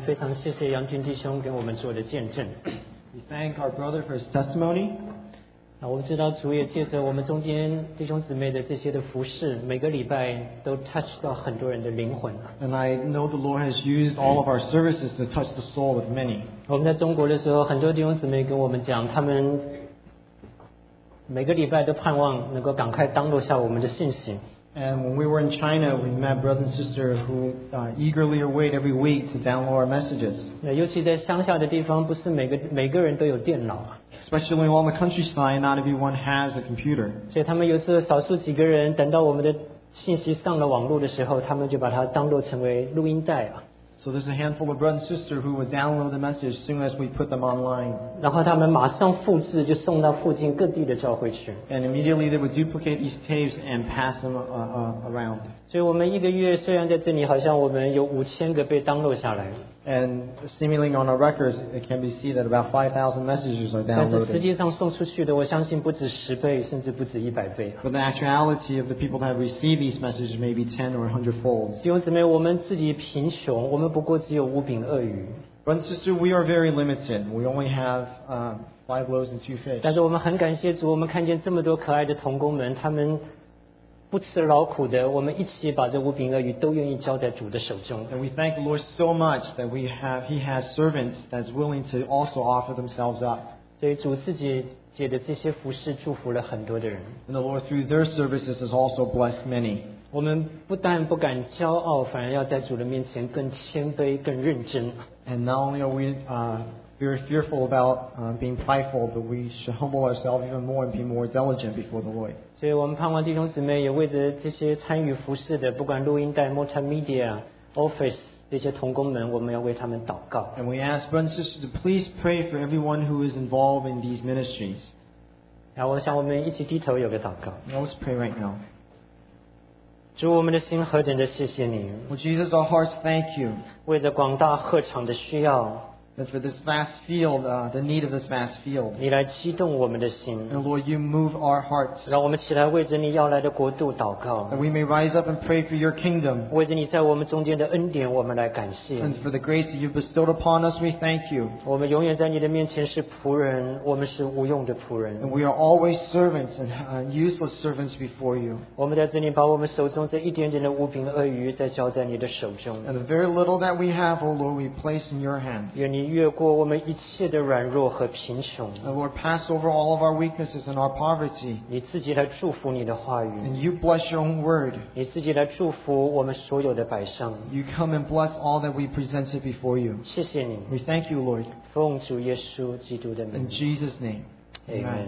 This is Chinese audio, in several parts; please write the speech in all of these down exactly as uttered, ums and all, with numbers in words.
非常谢谢杨军弟兄给我们做的见证。 We thank our brother for his testimony. 啊，我们知道主也借着我们中间弟兄姊妹的这些的服事，每个礼拜都 touch 到很多人的灵魂。 And I know the Lord has used all of our services to touch the soul of many. 我们在中国的时候，很多弟兄姊妹跟我们讲，他们每个礼拜都盼望能够赶快当落下我们的信息。 And when we were in China, we met brothers and sisters who uh, eagerly await every week to download our messages. 那尤其在乡下的地方，不是每个每个人都有电脑啊， Especially on the countryside, not everyone has a computer. 所以他们有时候少数几个人，等到我们的信息上了网络的时候，他们就把它当作成为录音带啊。 So there's a handful of brothers and sisters who would download the message as soon as we put them online. 然后他们马上复制，就送到附近各地的教会去。 And immediately they would duplicate these tapes and pass them uh, uh, around. 所以我们一个月虽然在这里好像我们有五千个被当录下来， And seemingly on our records, it can be seen that about five thousand messages are 但是实 downloaded. 际上送出去的，我相信不止十倍，甚至不止一百倍。 But the actuality of the people that have received these messages may be ten or a hundred folds. 弟兄姊妹，我们自己贫穷，我们不过只有五饼二鱼， Brothers and sisters, we are very limited. We only have uh, five loaves and two fish. 但是我们很感谢主，我们看见这么多可爱的童工们，他们不辞劳苦的，我们一起把这五饼二鱼都愿意交在主的手中。 And we thank the Lord so much that we have, He has servants that's willing to also offer themselves up. 所以主自己借着这些服饰祝福了很多的人。 And the Lord through their services has also blessed many. 我们不但不敢骄傲，反而要在主的面前更谦卑、更认真。 And not only are we uh, very fearful about uh, being prideful, but we should humble ourselves even more and be more diligent before the Lord. 所以我们盼望弟兄姊妹也为着这些参与服饰的，不管录音带、multimedia、office 这些同工们，我们要为他们祷告。 And we ask brothers and sisters to please pray for everyone who is involved in these ministries. 然后我想我们一起低头有个祷告。 Now let's pray right now. 主，我们的心何等的谢谢你， Well, Jesus, our hearts thank you 为着广大鹤场的需要， that for this vast field, uh, the need of this vast field. 你来激动我们的心， And Lord, you move our hearts 让我们起来为着你要来的国度祷告， that we may rise up and pray for your kingdom. 为着你在我们中间的恩典，我们来感谢。 And for the grace that you've bestowed upon us, we thank you. 我们永远在你的面前是仆人，我们是无用的仆人。 And we are always servants and uh, useless servants before you. 我们在这里把我们手中这一点点的五饼二鱼再交在你的手中， And the very little that we have, O Lord, we place in your hands. 愿你越过我们一切的软弱和贫穷， And Lord, pass over all of our weaknesses and our poverty. 你自己来祝福你的话语， And you bless your own word. 你自己来祝福我们所有的百姓。 You come and bless all that we presented before you. 谢谢你， We thank you, Lord. 奉主耶稣基督的 In 名 Jesus' name. ，Amen。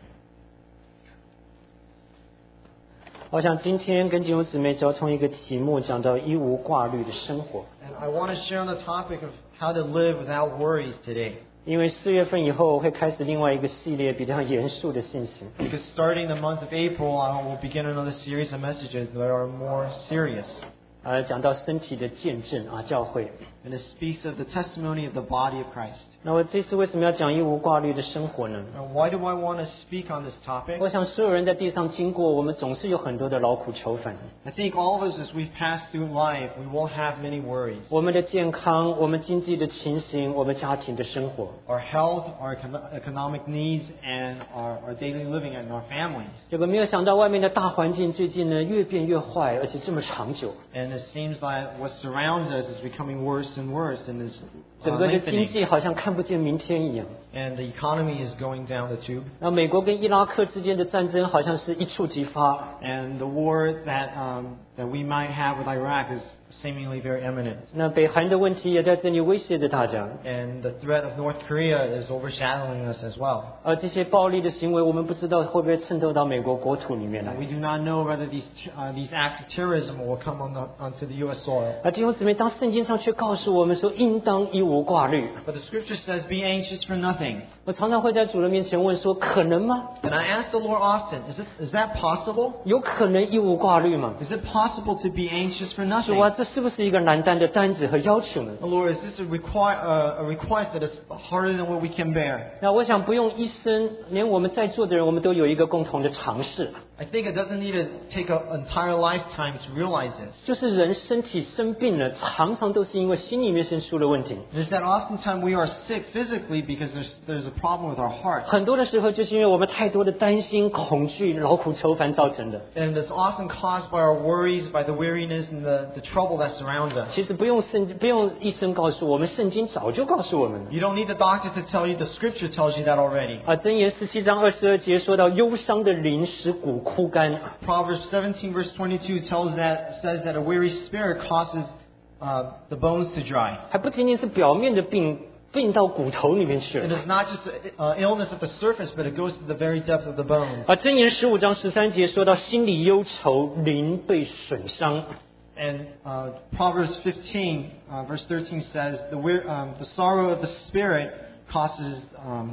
我想今天跟弟兄姊妹交通一个题目，讲到一无挂虑的生活。 And I want to share on the topic of how to live without worries today. 因为四月份以后会开始另外一个系列比较严肃的信息。 Because starting the month of April, I will begin another series of messages that are more serious. 呃，讲到身体的见证啊，教会。 And it speaks of the testimony of the body of Christ. 那我这次为什么要讲一无挂虑的生活呢？ Now, why do I want to speak on this topic? 我想所有人在地上经过，我们总是有很多的劳苦愁烦。 I think all of us, as we've passed through life, we will have many worries. 我们的健康，我们经济的情形，我们家庭的生活。 Our health, our econ- economic needs, and our, our daily living and our families. 结果没有想到，外面的大环境最近呢越变越坏，而且这么长久。 And it seems like what surrounds us is becoming worse and worse and is uh, 整个的经 lengthening. 济好像看不见明天一样。 And the economy is going down the tube. 那美国跟伊拉克之间的战争好像是一触即发。 And the war that, um, that we might have with Iraq is seemingly very imminent. 那北韩的问题也在这里威胁着大家。 And the threat of North Korea is overshadowing us as well. 而这些暴力的行为，我们不知道会不会渗透到美国国土里面来。 We do not know whether these, uh, these acts of terrorism will come on the, onto the U S soil. 而弟兄姊妹，当圣经上却告诉我们说，应当一无挂虑。 But the scripture says, be anxious for nothing. 我常常会在主的面前问说，可能吗？ And I ask the Lord often, is, it, is that possible? 有可能一无挂虑吗？ Is it possible to be anxious for 主 nothing? 啊，这是不是一个难担的担子和要求呢？ Oh, Lord, is this a, require, uh, a request that is harder than what we can bear? 那我想不用一生，连我们在座的人，我们都有一个共同的尝试。 I think it doesn't need to take an entire lifetime to realize this. 就是人身体生病了，常常都是因为心里面先出了问题。 There's that oftentimes we are sick physically because there's there's a problem with our heart. 很多的时候就是因为我们太多的担心、恐惧、劳苦愁烦造成的。 And it's often caused by our worries, by the weariness and the, the trouble that surrounds us. 其实不用圣不用医生告诉我们，圣经早就告诉我们了。 You don't need the doctor to tell you, the scripture tells you that already. 啊，箴言十七章二十二节说到，忧伤的灵使骨枯干。 Proverbs seventeen verse twenty-two tells that says that a weary spirit causes uh, the bones to dry. 还不仅仅是表面的病，病到骨头里面去 It 了。 is not just an uh, illness of the surface, but it goes to the very depth of the bones. 啊，箴言十五章十三节说到，心里忧愁，灵被损伤。 And uh, Proverbs fifteen uh, verse thirteen says the wear, um, the sorrow of the spirit causes um,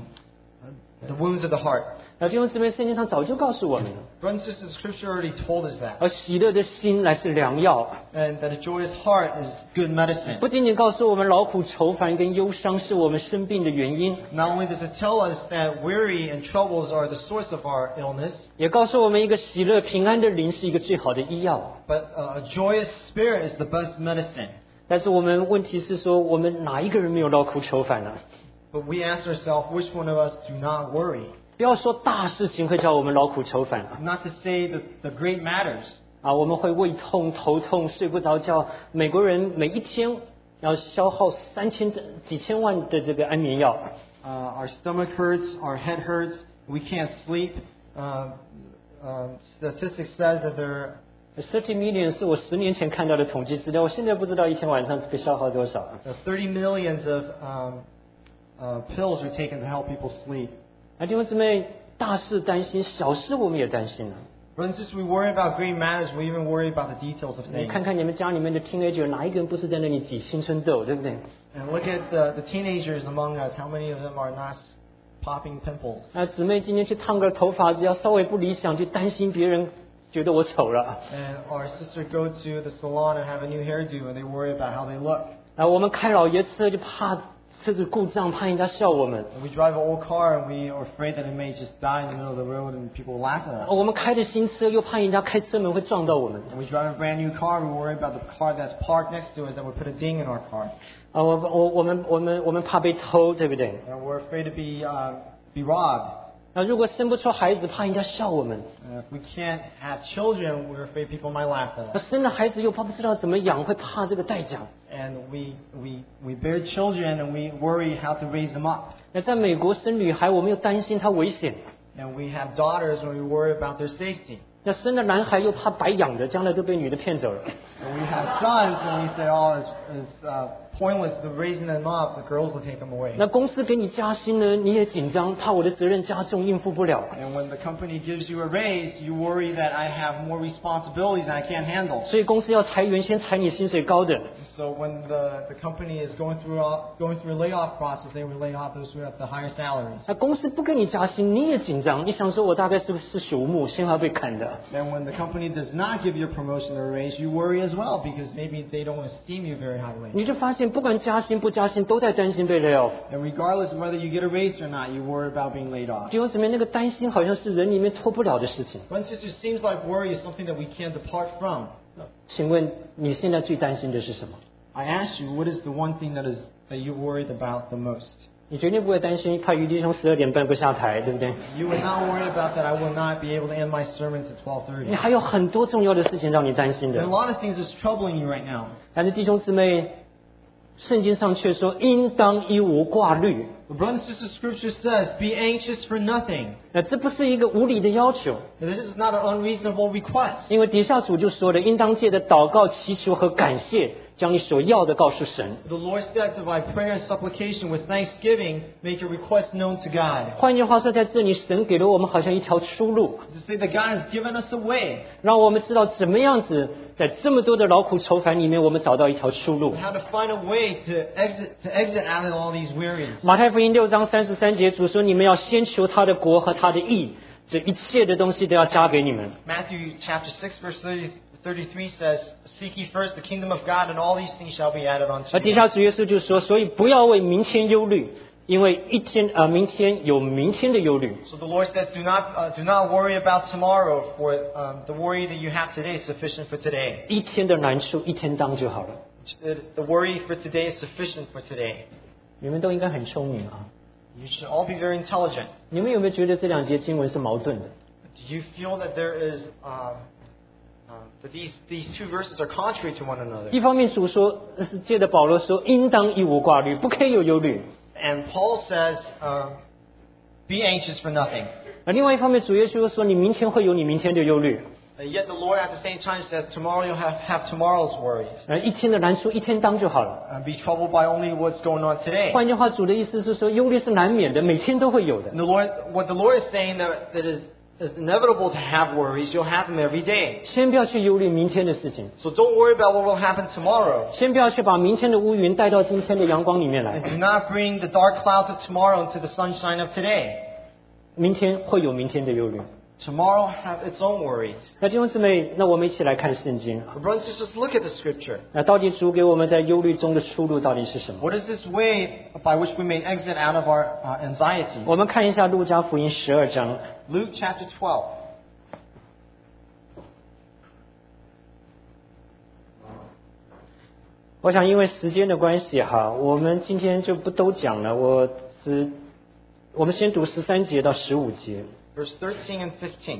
the wounds of the heart. 那弟兄姊妹，圣经上早就告诉我们了。 Brothers and sisters, Scripture already told us that. 而喜乐的心乃是良药， And that a joyous heart is good medicine. 不仅仅告诉我们劳苦愁烦跟忧伤是我们生病的原因， Not only does it tell us that worry and troubles are the source of our illness, 也告诉我们一个喜乐平安的灵是一个最好的医药。 but uh, a joyous spirit is the best medicine. 但是我们问题是说，我们哪一个人没有劳苦愁烦呢？ But we ask ourselves, which one of us do not worry? 不要说大事情会叫我们劳苦愁烦啊！ Not to say that the great matters. 啊，我们会胃痛、头痛、睡不着觉。美国人每一天要消耗三千几千万的这个安眠药。 Uh, our stomach hurts, our head hurts, we can't sleep. Uh, um, statistics says that there thirty million 是我十年前看到的统计资料，我现在不知道一天晚上被消耗多少。 are thirty millions of um, uh, pills are taken to help people sleep. 啊，弟兄姊妹，大事担心，小事我们也担心啊。 Brothers and sisters, we worry about great matters. We even worry about the details of 你 things. 看看你们家里面的 teenager， 哪一个人不是在那里挤青春痘，对不对？ And look at the, the teenagers among us. How many of them are not popping pimples? 啊，姊妹今天去烫个头发，只要稍微不理想，就担心别人觉得我丑了。 And our sister go to the salon and have a new hairdo, and they worry about how they look. 啊，我们开老爷车就怕车子故障，怕人家笑我们。 And we drive an old car, and we are afraid that it may just die in the middle of the road, and people will laugh at 啊 us. 我们开的新车又怕人家开车门会撞到我们。 And we drive a brand new car, we worry about the car that's parked next to us that would put a ding in our car. 啊，我我我们我们我们怕被偷，对不对？ And we're afraid to be uh, be robbed. 啊，如果生不出孩子，怕人家笑我们。 And if we can't have children, we're afraid people might laugh at 那 us. 生了孩子又怕不知道怎么养，会怕这个代价。 And we, we, we bear children, and we worry how to raise them up. 那在美国生女孩，我们又担心她危险。 And we have daughters, and we worry about their safety. 那生了男孩又怕白养的，将来都被女的骗走了。 And we have sons, and we say, oh, it's, it's uh, pointless to raising them up. The girls will take them away. 那公司给你加薪呢，你也紧张，怕我的责任加重，应付不了。 And when the company gives you a raise, you worry that I have more responsibilities and I can't handle. 所以公司要裁员，先裁你薪水高的。 So when the, the company is going through a, going through a layoff process, they will lay off those who have the higher salaries. 那公司不给你加薪，你也紧张，你想说我大概是不是朽木，先要被砍的。 Then when the company does not give you a promotion or a raise, you worry as well because maybe they don't esteem you very highly. 你就发现，不管加薪不加薪，都在担心被 lay off。 And regardless of whether you get a raise or not, you worry about being laid off. 弟兄姊妹，那个担心好像是人里面脱不了的事情。 Brothers and sisters, it seems like worry is something that we can't depart from. 请问你现在最担心的是什么？ I ask you, what is the one thing that is that you worried about the most? 你绝对不会担心怕于弟兄十二点半不下台，对不对？ You would not worry about that. I will not be able to end my sermons at twelve 你 thirty. 还有很多重要的事情让你担心 There are 的 a。lot of things that's troubling you right now. 但是弟兄姊妹，圣经上却说，应当一无挂虑。 But brothers and sisters, Scripture says, be anxious for nothing. 那这不是一个无理的要求， Now, this is not an unreasonable request. 因为底下主就说了，应当借着祷告、祈求和感谢，将你所要的告诉神。 The Lord said to by prayer and supplication with thanksgiving, make your request known to God. 换句话说，在这里神给了我们好像一条出路， To say that God has given us a way, 让我们知道怎么样子在这么多的劳苦愁烦里面，我们找到一条出路。 how to find a way to exit to exit out of all these wearies. 马太福音六章三十三节，主说：“你们要先求他的国和他的义，这一切的东西都要加给你们。” Matthew chapter six verse thirty, thirty-three says, Seek ye first the kingdom of God, and all these things shall be added unto 而底 you. 下主耶稣就说：“所以不要为明天忧虑， 因为一天呃明天有明天的忧虑。 So the Lord says, do not, uh, do not worry about tomorrow, for um, the worry that you have today is sufficient for today. 一天的难处一天当就好了。 The worry for today is sufficient for today. 你们都应该很聪明啊。 You should all be very intelligent. 你们有没有觉得这两节经文是矛盾的？ Do you feel that there is, um, uh, that these, these two verses are contrary to one another? 一方面主说，是借着保罗说，应当一无挂虑，不可以有忧虑。 And Paul says, um, be anxious for nothing. 而另外一方面，主耶稣说，你明天会有你明天的忧虑。 Uh, yet the Lord at the same time says, tomorrow you'll have, have tomorrow's worries. 而一天的难处一天当就好了。 Uh, be troubled by only what's going on today. 换句话，主的意思是说，忧虑是难免的，每天都会有的 And。the Lord, what the Lord is saying that, that is, is inevitable to have worries, you'll have them every day. 先不要去忧虑明天的事情， So don't worry about what will happen tomorrow. 先不要去把明天的乌云带到今天的阳光里面 And 来。 do not bring the dark clouds of tomorrow into the sunshine of today. 明天会有明天的忧虑。 Tomorrow have its own worries. 那弟兄姊妹，那我们一起来看圣经。 But brothers and sisters, look at the scripture. 那到底主给我们在忧虑中的出路到底是什么？ What is this way by which we may exit out of our uh, anxieties? 我们看一下路加福音十二章。 Luke chapter twelve. 我想因为时间的关系哈，我们今天就不都讲了，我只我们先读十三节到十五节。 Verse thirteen and fifteen.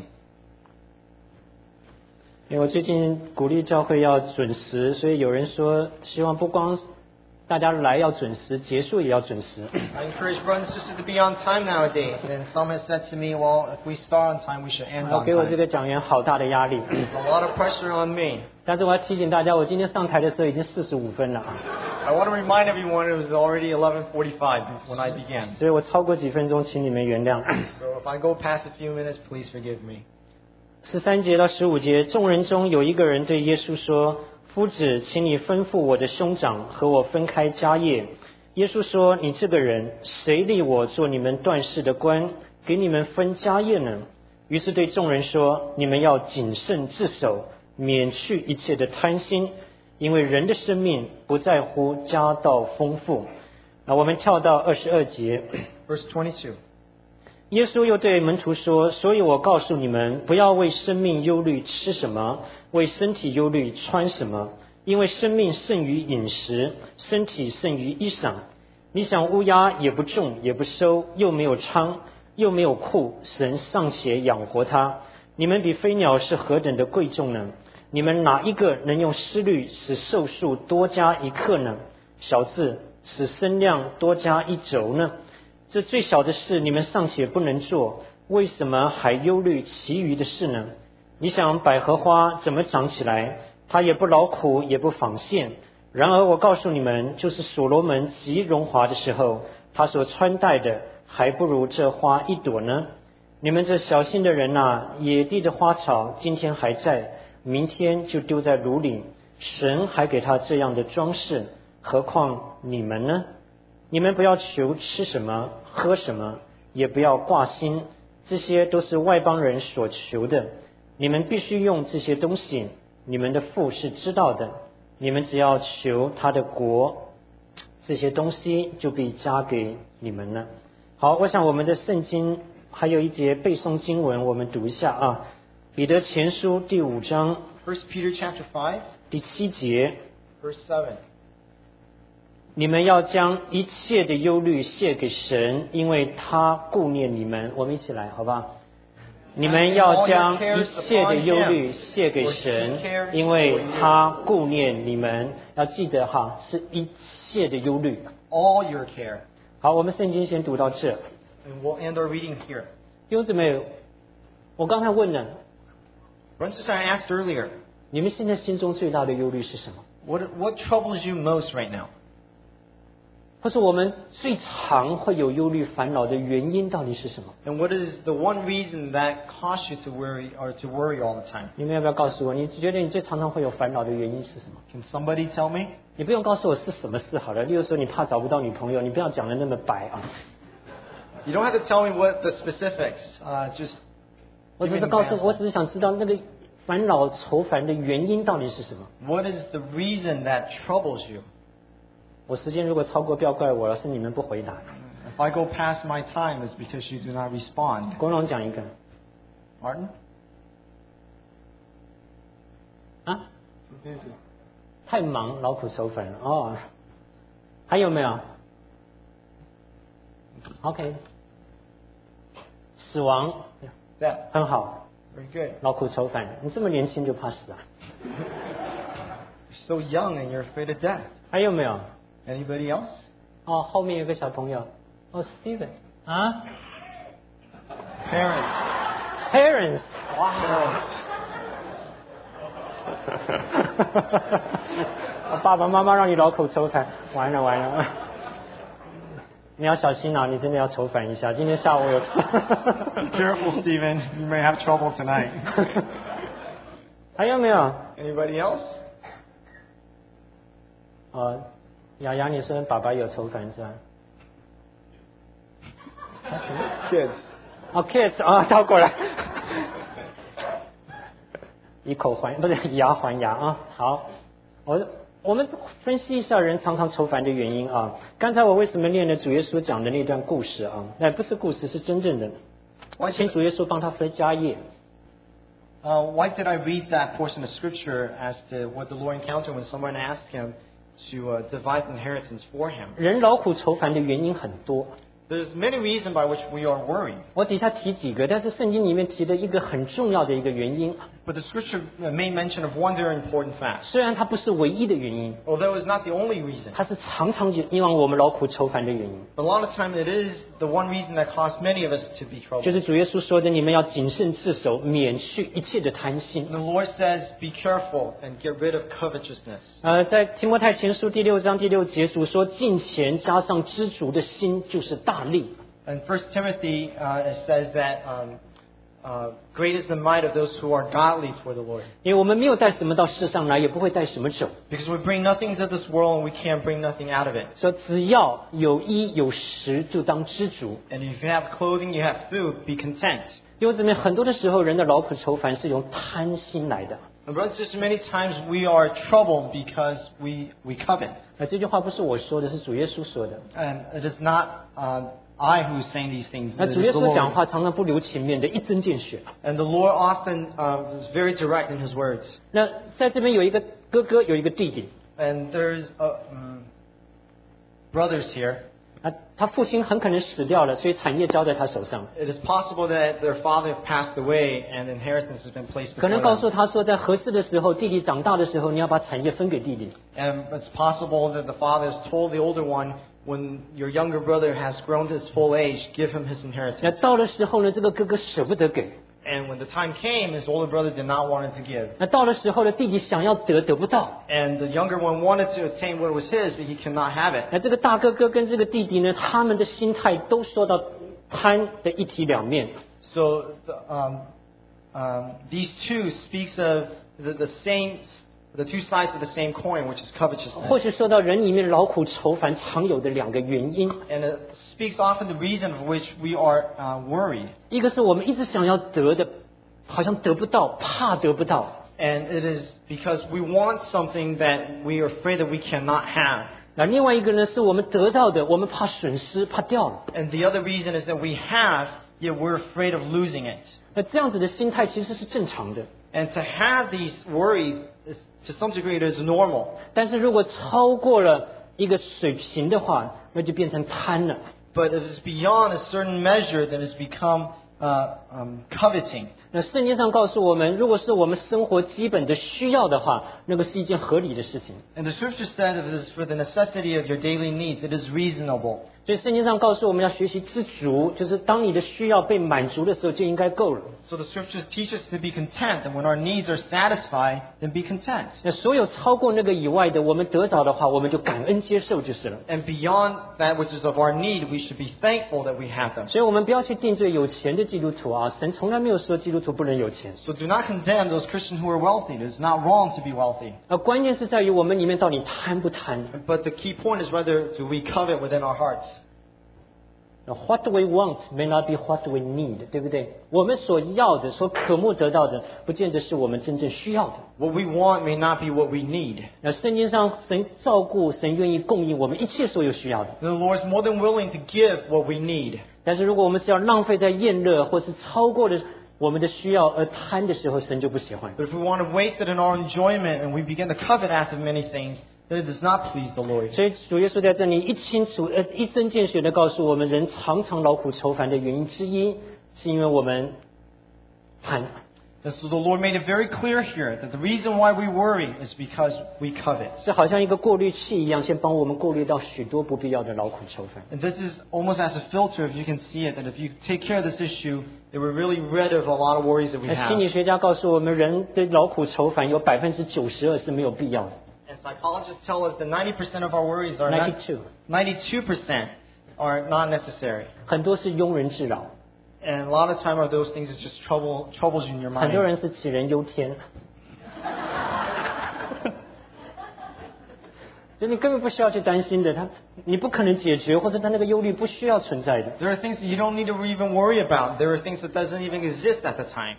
因为我最近鼓励教会要准时，所以有人说希望不光大家来要准时，结束也要准时。 I encourage brothers and sisters to be on time nowadays. And some have said to me, well, if we start on time, we should end 要 on 给我这 time. 个讲员好大的压力。 A lot of pressure on me. 但是我要提醒大家，我今天上台的时候已经四十五分了， I want to remind everyone it was already eleven forty-five when I began. 所以我超过几分钟，请你们原谅。 So if I go past a few minutes, please forgive me. 十三节到十五节，众人中有一个人对耶稣说：“夫子，请你吩咐我的兄长和我分开家业。”耶稣说：“你这个人，谁立我做你们断事的官，给你们分家业呢？”于是对众人说：“你们要谨慎自守，免去一切的贪心，因为人的生命不在乎家道丰富。”那我们跳到二十二节。 Verse twenty-two. 耶稣又对门徒说：“所以我告诉你们，不要为生命忧虑吃什么，为身体忧虑穿什么。因为生命胜于饮食，身体胜于衣裳。你想乌鸦也不种也不收，又没有仓，又没有库，神尚且养活它。你们比飞鸟是何等的贵重呢？你们哪一个能用思虑使寿数多加一刻呢？小字，使身量多加一轴呢？这最小的事你们尚且不能做，为什么还忧虑其余的事呢？你想百合花怎么长起来？它也不劳苦，也不纺线。然而我告诉你们，就是所罗门极荣华的时候，他所穿戴的还不如这花一朵呢。你们这小心的人啊，野地的花草今天还在，明天就丢在炉里。神还给他这样的装饰，何况你们呢？你们不要求吃什么喝什么，也不要挂心，这些都是外邦人所求的。你们必须用这些东西，你们的父是知道的。你们只要求他的国，这些东西就必加给你们了。好，我想我们的圣经还有一节背诵经文，我们读一下啊。彼得前书第五章 First Peter chapter five, 第七节， verse seven. 你们要将一切的忧虑卸给神，因为他顾念你们。我们一起来，好吧？你们要将一切的忧虑卸给神，因为他顾念你们。要记得哈，是一切的忧虑。 All your care. 好，我们圣经先读到这。 And we'll end our reading here. 弟兄姊妹，我刚才问了， Brothers, I asked earlier, 你们现在心中最大的忧虑是什么？ what, what troubles you most right now? 或是我们最常会有忧虑烦恼的原因到底是什么？ And what is the one reason that causes you to worry or to worry all the time? 你们要不要告诉我，你觉得你最常常会有烦恼的原因是什么？ Can somebody tell me? 你不用告诉我是什么事好了，例如说你怕找不到女朋友，你不要讲的那么白啊。 You don't have to tell me what the specifics. Uh, just 我只是告诉，我只是想知道那个烦恼愁烦的原因到底是什么。 what is the reason that troubles you? 我时间如果超过，不要怪我了，是你们不回答。 If I go past my time, it's because you do not respond. 国龙讲一个 Martin? 啊， Too busy. 太忙，劳苦愁烦哦。还有没有 ？OK， 死亡 Death. 很好， Very good. 劳苦愁烦。你这么年轻就怕死啊？ You're so young and you're afraid of death. 还有没有？ Anybody else? 哦，后面有个小朋友，哦 ，Steven 啊 Parents. ，Parents， 哇 Parents. 爸爸妈妈让你劳苦愁烦，完了完了，你要小心啊！你真的要愁烦一下。今天下午有。 Be careful, Stephen. You may have trouble tonight. 还有没有？ Anybody else? 哦，雅雅，你说爸爸有愁烦是吧？ Kids. 哦 ，kids 啊，倒过来，以口还不是以牙还牙啊。好，我我们分析一下人常常愁烦的原因啊。刚才我为什么念了主耶稣讲的那段故事啊？那不是故事，是真正的。我请主耶稣帮他分家业。 Uh, why did I read that portion of scripture as to what the Lord encountered when someone asked him to uh, divide the inheritance for him? 人劳苦愁烦的原因很多。 There's many reasons by which we are worried. 我底下提几个，但是圣经里面提的一个很重要的一个原因， But the scripture made mention of one very important fact. 虽然它不是唯一的原因， Although it's not the only reason. 它是常常因为我们劳苦愁烦的原因。 But a lot of time it is the one reason that caused many of us to be 就 troubled. 是主耶稣说的，你们要谨慎自守，免去一切的贪心 The。Lord says, be careful and get rid of covetousness. 呃，在提摩太前书第六章第六节主说，敬虔加上知足的心，就是大利。 In First Timothy, uh, it says that um, uh, great is the might of those who are godly toward the Lord. 因为我们没有带什么到世上来，也不会带什么走。 Because we bring nothing to this world and we can't bring nothing out of it. 说只要有衣有食，就当知足。 And if you have clothing, you have food, be content. 弟兄姊妹，很多的时候，人的劳苦愁烦是用贪心来的。 And brothers and sisters, many times we are troubled because we, we covet. 那这句话不是我说的，是主耶稣说的。 And it is not um, I who is saying these things, 那 but 主 it 耶 is the 稣讲 Lord. 话常常不留情面的，一针见血。 And the Lord often um, is very direct in His words. 那在这边有一个哥哥，有一个弟弟。 And there's uh, um, brothers here. 啊，他父亲很可能死掉了，所以产业交在他手上。 It is possible that their father passed away and inheritance has been placed 可 before 能告诉 them. 他说，在合适的时候，弟弟长大的时候，你要把产业分给弟弟。 And it's possible that the father has told the older one, when your younger brother has grown to his full age, give him his 那 inheritance. 到了时候呢，这个哥哥舍不得给。 And when the time came, his older brother did not want it to give. 那到了时候呢，弟弟想要得得不到。 And the younger one wanted to attain what was his, but he cannot have it. 那这个大哥哥跟这个弟弟呢，他们的心态都受到贪的一体两面。 So the, um, um, these two speaks of the, the same, the two sides of the same coin, which is 或 covetousness. 许说到人里面劳苦愁烦常有的两个原因， And it speaks often the reason for which we are uh, worried. 一个是我们一直想要得的，好像得不到，怕得不到。 And it is because we want something that we are afraid that we cannot have. 那另外一个呢，是我们得到的，我们怕损失，怕掉了。 And the other reason is that we have, yet we're afraid of losing it. 那这样子的心态其实是正常的。 And to have these worries, is, to some degree, it is normal. 但是如果超过了一个水平的话，那就变成贪了。 But if it's beyond a certain measure, then it's become uh, um, coveting. 那圣经上告诉我们，如果是我们生活基本的需要的话，那个是一件合理的事情。 And the scripture says if it is for the necessity of your daily needs, it is reasonable. 所以圣经上告诉我们要学习知足，就是当你的需要被满足的时候，就应该够了。 So the scriptures teach us to be content, and when our needs are satisfied, then be content. 那所有超过那个以外的，我们得着的话，我们就感恩接受就是了。 And beyond that which is of our need, we should be thankful that we have them. 所以我们不要去定罪有钱的基督徒啊，神从来没有说基督徒不能有钱。 So do not condemn those Christians who are wealthy. It is not wrong to be wealthy. 呃，关键是在于我们里面到底贪不贪。 But the key point is whether do we covet within our hearts. What we want may not be what we need， 对不对？我们所要的、所渴慕得到的，不见得是我们真正需要的。 What we want may not be what we need. 那圣经上神照顾，神愿意供应我们一切所有需要的。 The Lord is more than willing to give what we need. 但是如果我们是要浪费在宴乐，或是超过了我们的需要而贪的时候，神就不喜欢。 But if we want to waste it in our enjoyment and we begin to covet after many things, then it does not please the Lord. 所以主耶稣在这里一清楚、呃一针见血的告诉我们，人常常劳苦愁烦的原因之一，是因为我们贪。 And so the Lord made it very clear here that the reason why we worry is because we covet. 是好像一个过滤器一样，先帮我们过滤到许多不必要的劳苦愁烦。 And this is almost as a filter, if you can see it, that if you take care of this issue, it will really rid of a lot of worries that we 那 have. 心理学家告诉我们，人的劳苦愁烦有百分之九十二是没有必要的。 And psychologists tell us that ninety percent of our worries are not, ninety-two ninety-two percent are not necessary. 很多是庸人自扰， And a lot of time are those things that just trouble troubles you in your 很多 mind. 人是杞人忧天。就你根本不需要去担心的，他你不可能解决，或者他那个忧虑不需要存在的。 There are things that you don't need to even worry about. There are things that doesn't even exist at the time.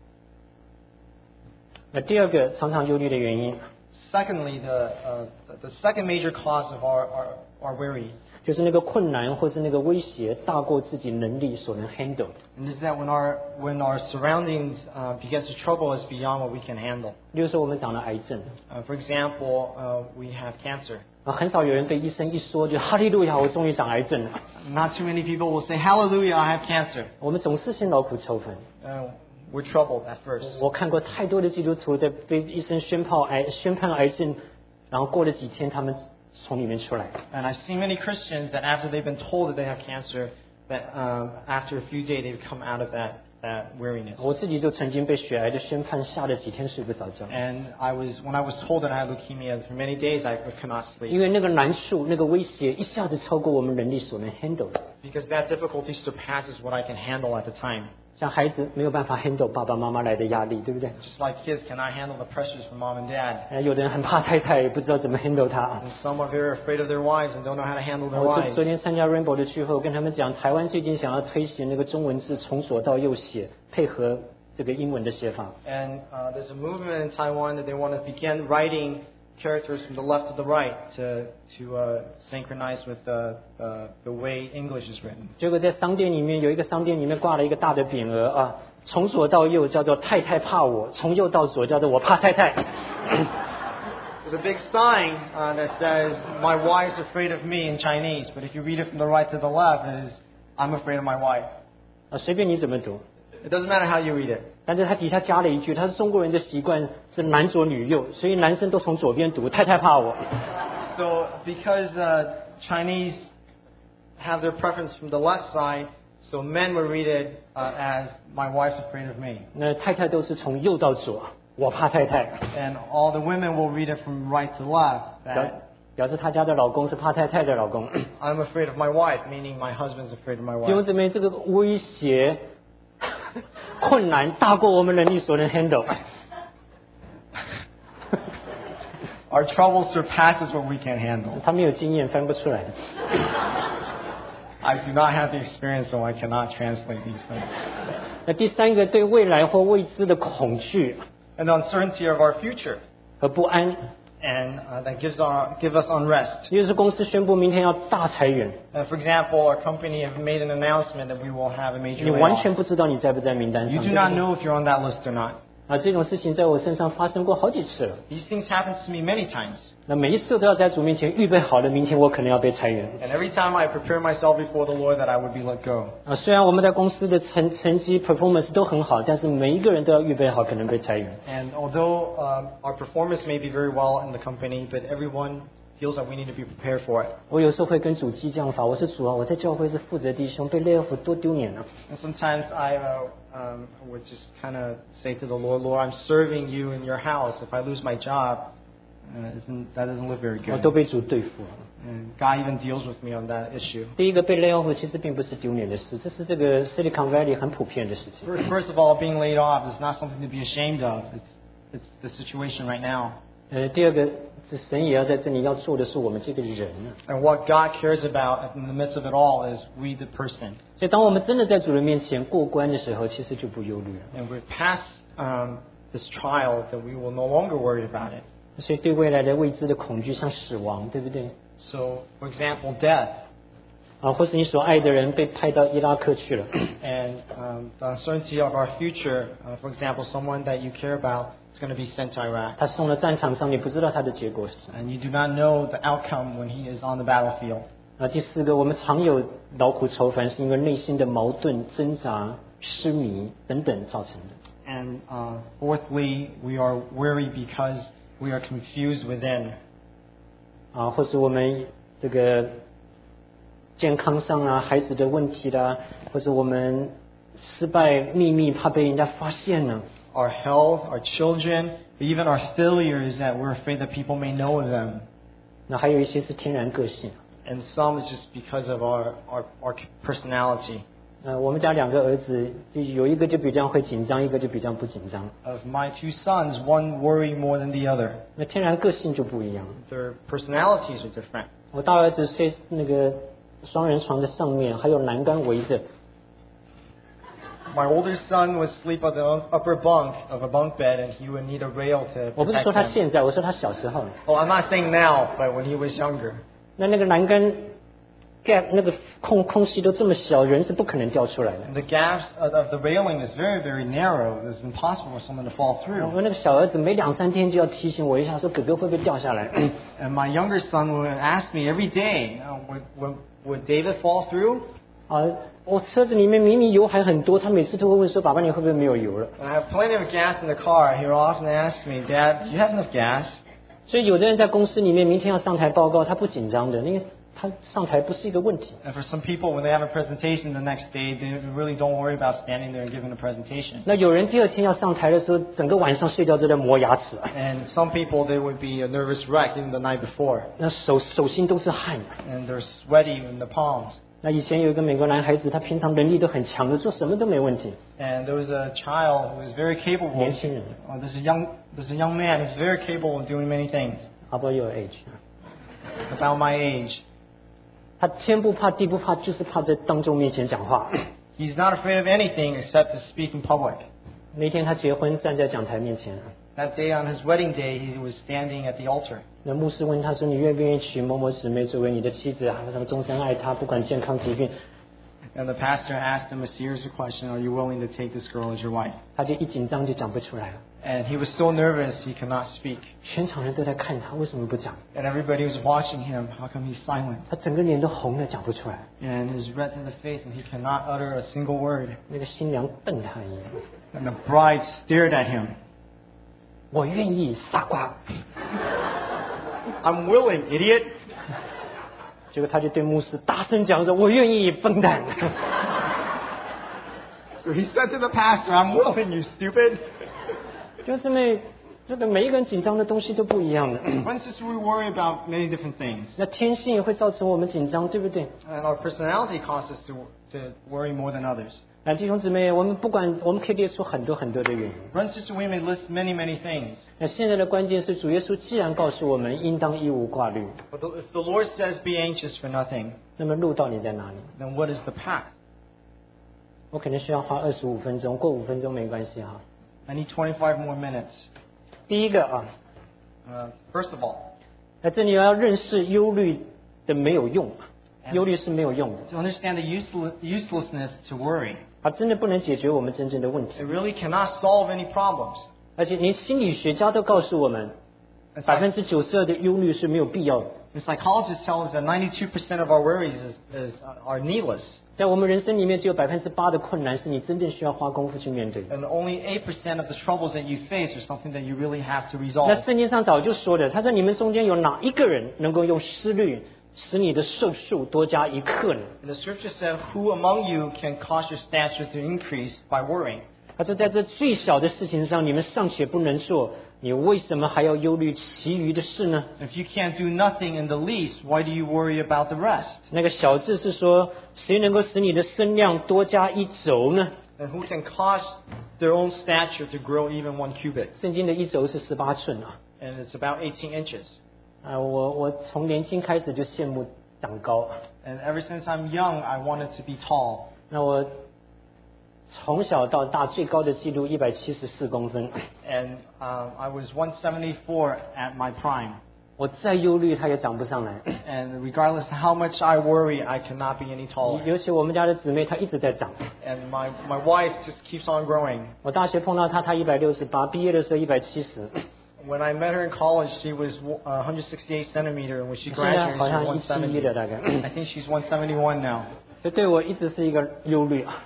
那第二个常常忧虑的原因， Secondly, the, uh, the the second major cause of our, our, our worry 就是那个困难或是那个威胁大过自己能力所能 handle 的。 and is that when our when our surroundings uh, begins to trouble us beyond what we can handle. 例如说我们长了癌症， Uh, for example, uh, we have cancer. 啊，很少有人被医生一说就哈利路亚，我终于长癌症了。 Not too many people will say, "Hallelujah, I have cancer." 我们总是先劳苦愁烦。 Uh, we're troubled at first. 我看过太多的基督徒在被医生宣判癌宣判癌症，然后过了几天他们从里面出来。 And I've seen many Christians that after they've been told that they have cancer, that um, after a few days they've come out of that, that weariness. 我自己就曾经被血癌的宣判吓了几天睡不着觉， And I was when I was told that I had leukemia for many days, I could not 因 sleep 为那个难处、那个威胁一下子超过我们能力所能 handle 的。 because that difficulty surpasses what I can handle at the time. 像孩子没有办法 handle 爸爸妈妈来的压力，对不对？ Just like kids cannot handle the pressures from mom and dad. 呃，有的人很怕太太，也不知道怎么 handle 她。 And some are very afraid of their wives and don't know how to handle their 我昨 wives. 昨天参加 Rainbow 的聚会，我跟他们讲，台湾最近想要推行那个中文字从左到右写，配合这个英文的写法。 And uh, there's a movement in Taiwan that they want to begin writing characters from the left to the right to to uh, synchronize with the uh, the way English is written. 结果在商店里面有一个商店里面挂了一个大的匾额啊，从左到右叫做太太怕我，从右到左叫做我怕太太。 There's a big sign uh, that says "My wife's afraid of me" in Chinese, but if you read it from the right to the left, it is "I'm afraid of my wife." 啊，随便你怎么读， It doesn't matter how you read it. 但是他底下加了一句，他是中国人的习惯是男左女右，所以男生都从左边读，太太怕我。 So because uh, Chinese have their preference from the left side, so men would read it uh, as "My wife's afraid of me," 那太太都是从右到左，我怕太太， and all the women will read it from right to left. 表 That 表示他家的老公是怕太太的老公。 I'm afraid of my wife, meaning my husband's afraid of my 弟兄 wife. 姊妹，这个威胁困难大过我们能力所能 handle。 Our trouble surpasses what we can handle. 他没有经验，翻不出来的。 I do not have the experience, so I cannot translate these things. 那第三个，对未来或未知的恐惧 And the uncertainty of our future, 和不安， and uh, that gives our give us unrest. 也就是公司宣布明天要大裁员， Uh, for example, our company have made an announcement that we will have a major 你完全 layoff. 不知道你在不在名单 You 上。 do 对不 not 对 know if you're on that list or not. 啊，这种事情在我身上发生过好几次了。 These things happen to me many times. 那每一次都要在主面前预备好了，明天我可能要被裁员。 And every time I prepare myself before the Lord that I would be let go. 啊，虽然我们在公司的成成绩 performance 都很好，但是每一个人都要预备好可能被裁员。 And although um, our performance may be very well in the company, but everyone feels that we need to be prepared for it. 我有时候会跟主激将法，我是主啊，我在教会是负责弟兄，被 lay off 多丢脸啊！ And sometimes I uh, um, would just kind of say to the Lord, Lord, I'm serving you in your house. If I lose my job, uh, isn't, that doesn't look very 我 good. 都被主对付了。 And God even deals with me on that issue. 第一个被 lay off 其实并不是丢脸的事，这是这个 Silicon Valley 很普遍的事情。 First, first of all, being laid off is not something to be ashamed of. It's, it's the situation right now. 呃，第二个是神也要在这里要做的是我们这个人啊。 And what God cares about in the midst of it all is we the person. 所以当我们真的在主人面前过关的时候，其实就不忧虑了。 And we're past um, this trial that we will no longer worry about it. 所以对未来的未知的恐惧，像死亡，对不对？ So, for example, death. 啊，或是你所爱的人被派到伊拉克去了。 And um, the uncertainty of our future, uh, for example, someone that you care about is going to be sent to Iraq. 他送到战场上，你不知道他的结果是什么。 And you do not know the outcome when he is on the battlefield. 啊，第四个，我们常有劳苦愁烦，是因为内心的矛盾、挣扎、失迷等等造成的。 And uh, fourthly, we are weary because we are confused within. 啊，或是我们这个健康上啊，孩子的问题啦，或者我们失败秘密怕被人家发现呢。 Our health, our children, even our failures that we're afraid that people may know of them. 那还有一些是天然个性。 And some is just because of our, our, our personality. 呃，我们家两个儿子，就有一个就比较会紧张，一个就比较不紧张。 Of my two sons, one worry more than the other. 那天然个性就不一样。 Their personalities are different. 我大儿子睡那个双人床的上面，还有栏杆围着。 My older son would sleep on the upper bunk of a bunk bed, and he would need a rail to 我不是 protect 说他 him. 现在，我说他小时候。 Oh, I'm not saying now, but when he was younger. 那那个栏杆 gap 那个空空隙都这么小，人是不可能掉出来的。 And the gaps of of the railing is very, very narrow. It's impossible for someone to fall 我 through. 那个小儿子每两三天就要提醒我一下，说哥哥会不会掉下来？ And my younger son would ask me every day, uh, would, would, would David fall through? 啊，我车子里面明明油还很多，他每次都会问说：“爸爸，你会不会没有油了 And I have plenty of gas in the car. He will often ask me, Dad, do you have enough gas?？” 所以有的人在公司里面明天要上台报告，他不紧张的，因为他上台不是一个问题。 And for some people, when they have a presentation the next day, they really don't worry about standing there and giving a presentation. 那有人第二天要上台的时候，整个晚上睡觉都在磨牙齿， And some people, they would be a nervous wreck even the night before. 那手手心都是汗。 And they're sweaty in the palms. 那以前有一个美国男孩子，他平常能力都很强的，做什么都没问题。 And there was a child who was very capable. 年轻人 Oh, there's a young, there's a young man who's very capable of doing many things. How about your age？ About my age. 他天不怕地不怕，就是怕在当众面前讲话。 He's not afraid of anything except to speak in public. 那天他结婚，站在讲台面前， That day on his wedding day, he was standing at the altar. 那牧师问他说：“你愿不愿意娶某某姊妹作为你的妻子啊？什么终身爱她，不管健康疾病。” And the pastor asked him a series of questions. Are you willing to take this girl as your wife? 他就一紧张就讲不出来了。 And he was so nervous he could not speak. 全场人都在看他，为什么不讲？ And everybody was watching him. How come he's silent? 他整个脸都红了，讲不出来。 And he's red in the face and he cannot utter a single word. 那个新娘瞪他一眼， And the bride stared at him. 我愿意，傻瓜。 I'm willing, idiot. 结果他就对牧师大声讲说：“我愿意，笨蛋。” So he said to the pastor, I'm willing, you stupid. 就是每这个每一个人紧张的东西都不一样的。 Once we worry about many different things. 那天性也会造成我们紧张，对不对？ And our personality causes us to, to worry more than others. 那弟兄姊妹，我们不管，我们可以列出很多很多的原因。 Brothers and sisters, we may list many, many things. 那现在的关键是，主耶稣既然告诉我们应当一无挂虑， But the, if the Lord says be anxious for nothing, 那么路到底在哪里？ then what is the path? 我可能需要花二十五分钟，过五分钟没关系哈。 I need twenty-five more minutes. 第一个啊， Uh, first of all, 那这里要认识忧虑的没有用，忧虑是没有用的， to understand the useless, uselessness to worry. 它真的不能解决我们真正的问题。 It really cannot solve any problems. 而且连心理学家都告诉我们， And 百 psych- 分之九十二的忧虑是没有必要的。 and psychologists tell us that ninety-two percent of our worries is, is, uh, are needless. 在我们人生里面，只有百分之八的困难是你真正需要花功夫去面对的。 And only eight percent of the troubles that you face are something that you really have to 那 resolve. 圣经上早就说了，他说你们中间有哪一个人能够用思虑使你的寿数多加一刻呢？ And the scripture said, who among you can cause your stature to increase by worrying? 他说在这最小的事情上，你们尚且不能做，你为什么还要忧虑其余的事呢？ If you can't do nothing in the least, why do you worry about the rest? 那个小字是说，谁能够使你的身量多加一轴呢？ And who can cause their own stature to grow even one cubit? 圣经的一轴是十八寸啊， and it's about eighteen inches. 啊、我我从年轻开始就羡慕长高。 And ever since I'm young, I wanted to be tall. 那我从小到大最高的记录一百七十四公分。 And um, I was one seventy-four at my prime. 我再忧虑，它也长不上来。 And regardless of how much I worry, I cannot be any taller. 尤其我们家的姊妹，她一直在长。 And my, my wife just keeps on growing. 我大学碰到她，她一百六十八，毕业的时候一百七十。 When I met her in college, she was uh, one sixty-eight centimeter, and when she 现在 graduated, 好 she 像 was 一 one 七一 seventy. 的大概。 I think she's one seventy-one now. 这对我一直是一个忧虑啊。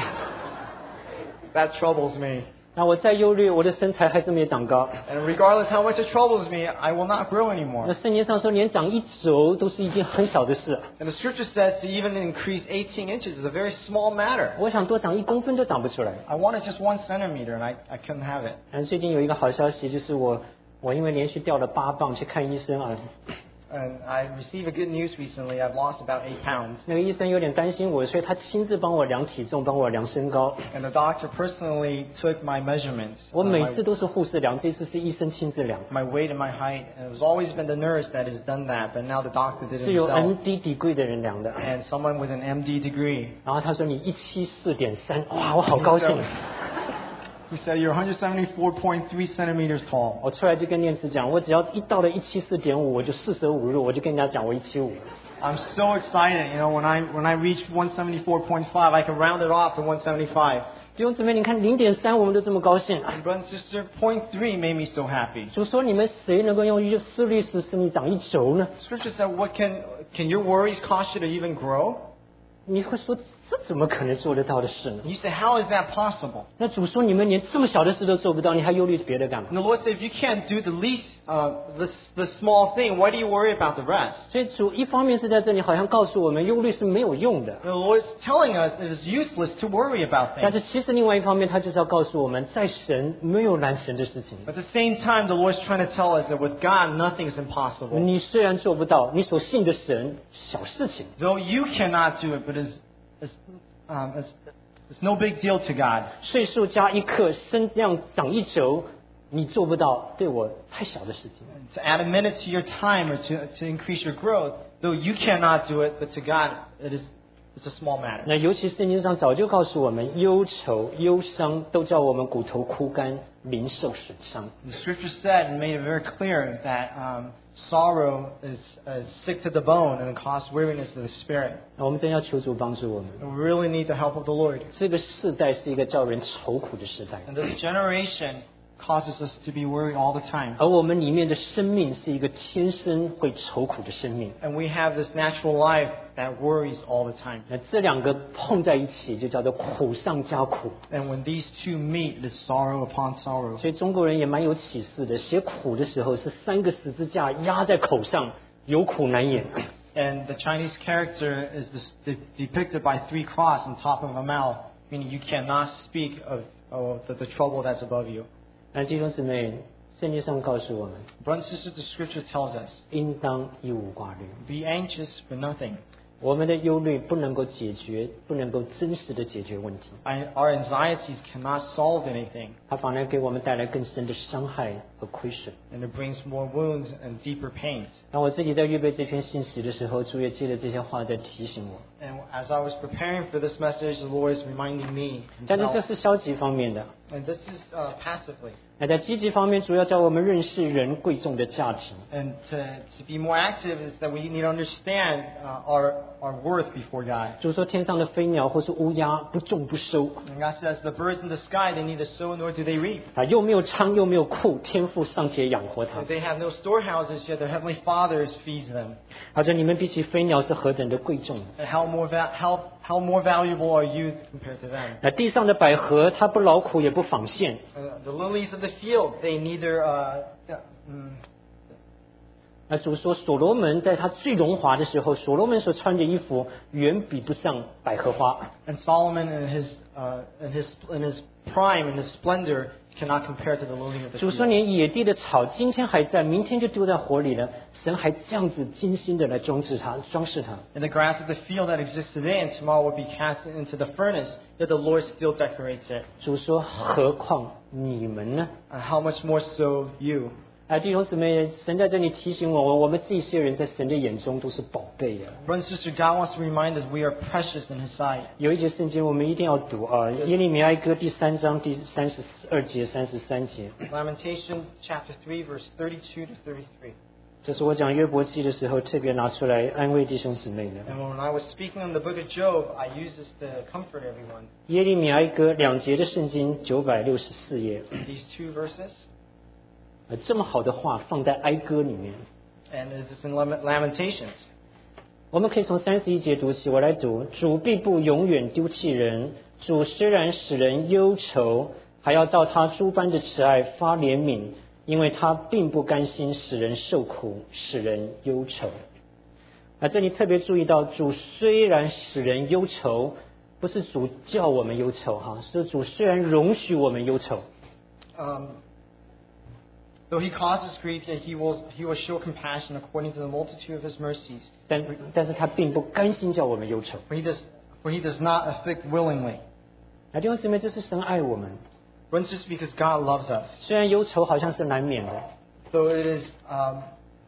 That troubles me. 那我再忧虑，我的身材还是没有长高。 And regardless how much it troubles me, I will not grow 那 anymore. 圣经上说，连长一肘都是一件很小的事。 And the scripture says to even increase eighteen inches is a very small matter. 我想多长一公分都长不出来。 I wanted just one centimeter, and I, I couldn't have it. 嗯，最近有一个好消息，就是我我因为连续掉了八磅去看医生啊， And I received a good news recently. I've lost about eight pounds. 那个医生有点担心我，所以他亲自帮我量体重，帮我量身高。 And the doctor personally took my measurements. 我 uh, 每 my, 次都是护士量，这次是医生亲自量。 my weight and my height. And it's always been the nurse that has done that, but now the doctor did it 是有 himself. M D degree 的人量的。 And someone with an M D degree. 然后他说你一七四点三，哇，我好高兴。 He said you're one seventy-four point three centimeters tall. 我出来就跟念慈讲，我只要一到了一七四点五，我就四舍五入，我就跟人家讲我一七五。 I'm so excited. You know, when I when I reach one seventy-four point five, I can round it off to one seventy-five. 弟兄姊妹，你看零点三，我们都这么高兴。 And brother and sister, point three made me so happy. 主说你们谁能够用思虑使使你长一轴呢？ Scripture said, what can can your worries cause you to even grow? 你会说这怎么可能做得到的事呢？ And you say, how is that possible? 那主说你们连这么小的事都做不到，你还忧虑别的干嘛？ And the Lord said, if you can't do the least, uh, the, the small thing, why do you worry about the rest? 所以主一方面是在这里好像告诉我们忧虑是没有用的， The Lord is telling us it is useless to worry about 但 things. 是其实另外一方面，他就是要告诉我们，在神没有难神的事情。 At the same time, the Lord is trying to tell us that with God, nothing is impossible. 你虽然做不到，你所信的神小事情， Though you cannot do it, but it's, it's, um, it's, it's no big deal to God. 岁数加一刻，身量长一轴，你做不到，对我太小的事情。 To add a minute to your time or to, to increase your growth, though you cannot do it, but to God, it is it's a small matter. 那尤其圣经上早就告诉我们，忧愁、忧伤都叫我们骨头枯干，灵受损伤。 The scripture said and made it very clear that um, sorrow is, is sick to the bone and it causes weariness to the spirit. 那我们真要求主帮助我们。 And we really need the help of the Lord. 这个世代是一个叫人愁苦的时代， And this generation causes us to be worried all the time. 而我们里面的生命是一个天生会愁苦的生命。 And we have this natural life that worries all the time. 那这两个碰在一起，就叫做苦上加苦。 And when these two meet, it's sorrow upon sorrow. 所以中国人也蛮有启示的，写苦的时候是三个十字架压在口上，有苦难言。 And the Chinese character is this, de- depicted by three crosses on top of a mouth, meaning you cannot speak of, of the, the trouble that's above you. 那弟兄姊妹，圣经上告诉我们， Brothers and sisters, the scripture tells us, 应当一无挂虑。 be anxious for nothing. 我们的忧虑不能够解决，不能够真实的解决问题， I, our anxieties cannot solve anything, 它反而给我们带来更深的伤害和亏损。 and it brings more wounds and deeper pains. 当我自己在预备这篇信息的时候，主也借着这些话在提醒我。 And as I was preparing for this message, the Lord is reminding me 但是这 himself. 是消极方面的。 And this is uh, passively. 那在积极方面，主要叫我们认识人贵重的价值。 And to, to be more active is that we need to understand uh, our, our worth before God. 主说，天上的飞鸟或是乌鸦不种不收， And God says the birds in the sky, they neither sow nor do they reap. 啊，又没有仓又没有库，天父尚且养活它。 They have no storehouses, yet their heavenly Father feeds them. 他说：“你们比起飞鸟是何等的贵重。 And how more, va- how, how more valuable are you compared to them? 那地上的百合，它不劳苦也不纺线。 Uh, the lilies of the field, they neither... Uh, uh, mm, 那主说，所罗门在他最荣华的时候，所罗门所穿的衣服远比不上百合花。 and Solomon in his, uh, in, his, in his prime, in his splendor, cannot compare to the lily of the 主说， field. 连野地的草，今天还在，明天就丢在火里了。神还这样子精心的来装饰它，装饰它。 And the grass of the field that exists today and tomorrow will be cast into the furnace, yet the Lord still decorates it. 主说，何况你们呢？ Uh, how much more so you? 啊，弟兄姊妹，神在这里提醒我，我们这些人在神的眼中都是宝贝啊。 Brothers and sisters, God wants to remind us we are precious in His sight. 有一节圣经我们一定要读啊，耶利米哀歌第三章第三十二节、三十三节。 Lamentation chapter three, verse thirty-two to thirty-three. 这是我讲约伯记的时候特别拿出来安慰弟兄姊妹的。 And when I was speaking on the book of Job, I used this to comfort everyone. 耶利米哀歌两节的圣经九百六十四页。 These two verses. 呃，这么好的话放在哀歌里面。 And it is in Lamentations. 我们可以从三十一节读起，我来读：主必不永远丢弃人，主虽然使人忧愁，还要照他诸般的慈爱发怜悯，因为他并不甘心使人受苦，使人忧愁。啊，这里特别注意到，主虽然使人忧愁，不是主叫我们忧愁哈，是主虽然容许我们忧愁。 Um, Though he causes grief, yet he will he will show compassion according to the multitude of his mercies. 但但是他并不甘心叫我们忧愁。 For he does for he does not afflict willingly. 啊，弟兄姊妹，这是神爱我们。 But it's just because God loves us. 虽然忧愁好像是难免的。 Though it is, um,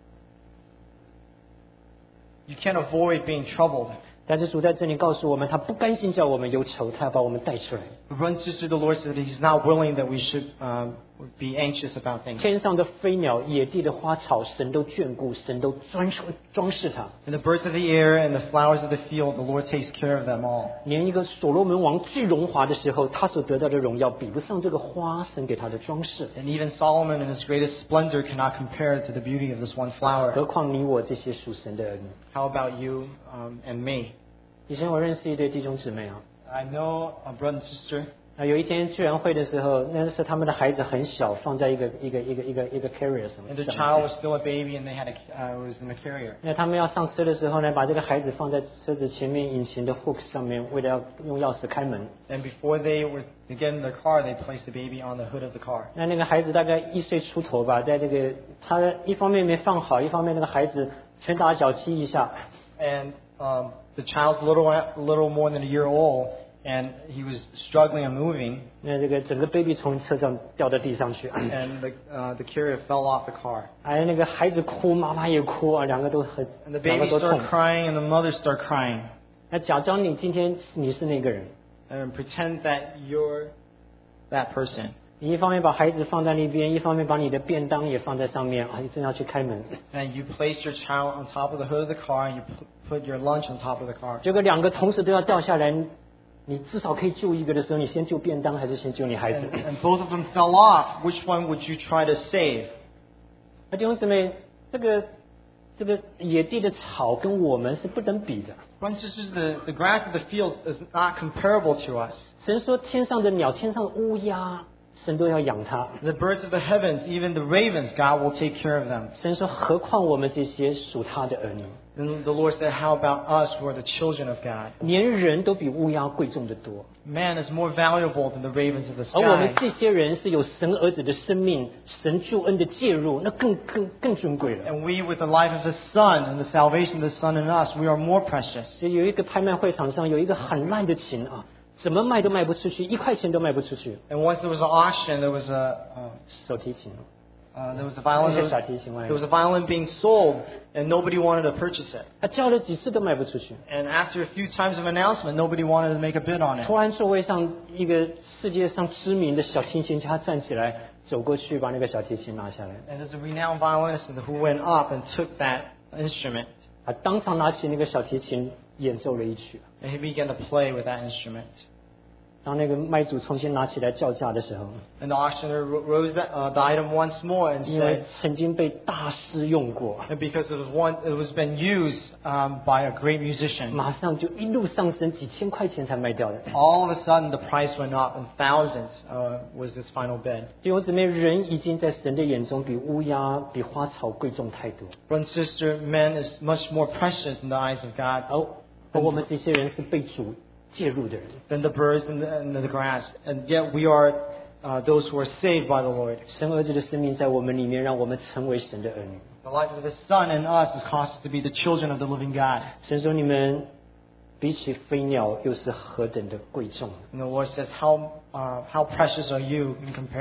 you can't avoid being troubled. 但是主在这里告诉我们，他不甘心叫我们忧愁，他要把我们带出来。 But brothers and sisters, the Lord said He's not willing that we should um, be anxious about things. 天上的飞鸟、野地的花草，神都眷顾，神都装装饰它。 And the birds of the air and the flowers of the field, the Lord takes care of them all. 连一个所罗门王最荣华的时候，他所得到的荣耀，比不上这个花神给他的装饰。 And even Solomon in his greatest splendor cannot compare to the beauty of this one flower. 何况你我这些属神的儿女。 How about you um, and me? 以前我认识一对弟兄姊妹啊， I know a brother and sister. 啊，有一天聚完会的时候，那是他们的孩子很小，放在一个一个一个一个一个 carrier 什么 And the 上 child 面。 was still a baby, and they had a uh, was in a carrier. 那他们要上车的时候呢，把这个孩子放在车子前面引擎的 hook 上面，为了要用钥匙开门。 And before they were to get in their car, they placed the baby on the hood of the car. 那那个孩子大概一岁出头吧，在这个他一方面没放好，一方面那个孩子拳打脚踢一下， And um, the child's a little a little more than a year old, and he was struggling and moving. 那这个整个 baby 从车上掉到地上去， And the uh, the carrier fell off the car. 哎，那个孩子哭，妈妈也哭啊，两个都很 And the 两 baby 个都痛 started。crying, and the mother started crying. 那假装你今天你是那个人， And pretend that you're that person. 你一方面把孩子放在那边，一方面把你的便当也放在上面啊，你正要去开门， And you place your child on top of the hood of the car, and you pu- put your lunch on top of the car. 结果两个同时都要掉下来，你至少可以救一个的时候，你先救便当还是先救你孩子？ And, and both of them fell off. Which one would you try to save? 那弟兄姊妹，这个这个野地的草跟我们是不能比的。 Brothers and sisters, the, the grass of the fields is not comparable to us. 神说天上的鸟、天上的乌鸦，神都要养它。 The birds of the heavens, even the ravens, God will take care of them. 神说，何况我们这些属他的儿女， And the Lord said, how about us who are the children of God? 连人都比乌鸦贵重得多。 Man is more valuable than the ravens of the 而我们 sky. 这些人是有神儿子的生命，神救恩的介入，那更更更尊贵了。 And we, with the life of the Son and the salvation of the Son in us, we are more precious. 所以有一个拍卖会场上有一个很烂的琴啊，怎么卖都卖不出去，一块钱都卖不出去。 And once there was an auction, there was a uh, 手提琴， uh, there was a violin. 那个小提琴外 There was a violin being sold, and nobody wanted to purchase it. 他叫了几次都卖不出去。 And after a few times of announcement, nobody wanted to make a bid on it. 突然座位上一个世界上知名的小提琴家站起来，走过去把那个小提琴拿下来， And there's a renowned violinist who went up and took that instrument, 啊，当场拿起那个小提琴演奏了一曲。 and he began to play with that instrument. 当那个卖主重新拿起来叫价的时候， And the auctioneer rose the, uh, the item once more and 因为 said, 曾经被大师用过， and because it was one, it was been used um, by a great musician. 马上就一路上升，几千块钱才卖掉的。 All of a sudden, the price went up, and thousands uh, was this final bid. 弟兄姊妹，人已经在神的眼中比乌鸦、比花草贵重太多， Brother and sister, man is much more precious in the eyes of God 而而我们这些人是被主介入的人。 than the birds in the, in the grass, and yet we are uh, those who are saved by the Lord. 神儿子的生命在我们里面，让我们成为神的儿女。 The life of the Son in us has caused us to be the children of the living God. 神说：“你们比起飞鸟，又是何等的贵重。” And the Lord says, how, uh, how precious are you in compare,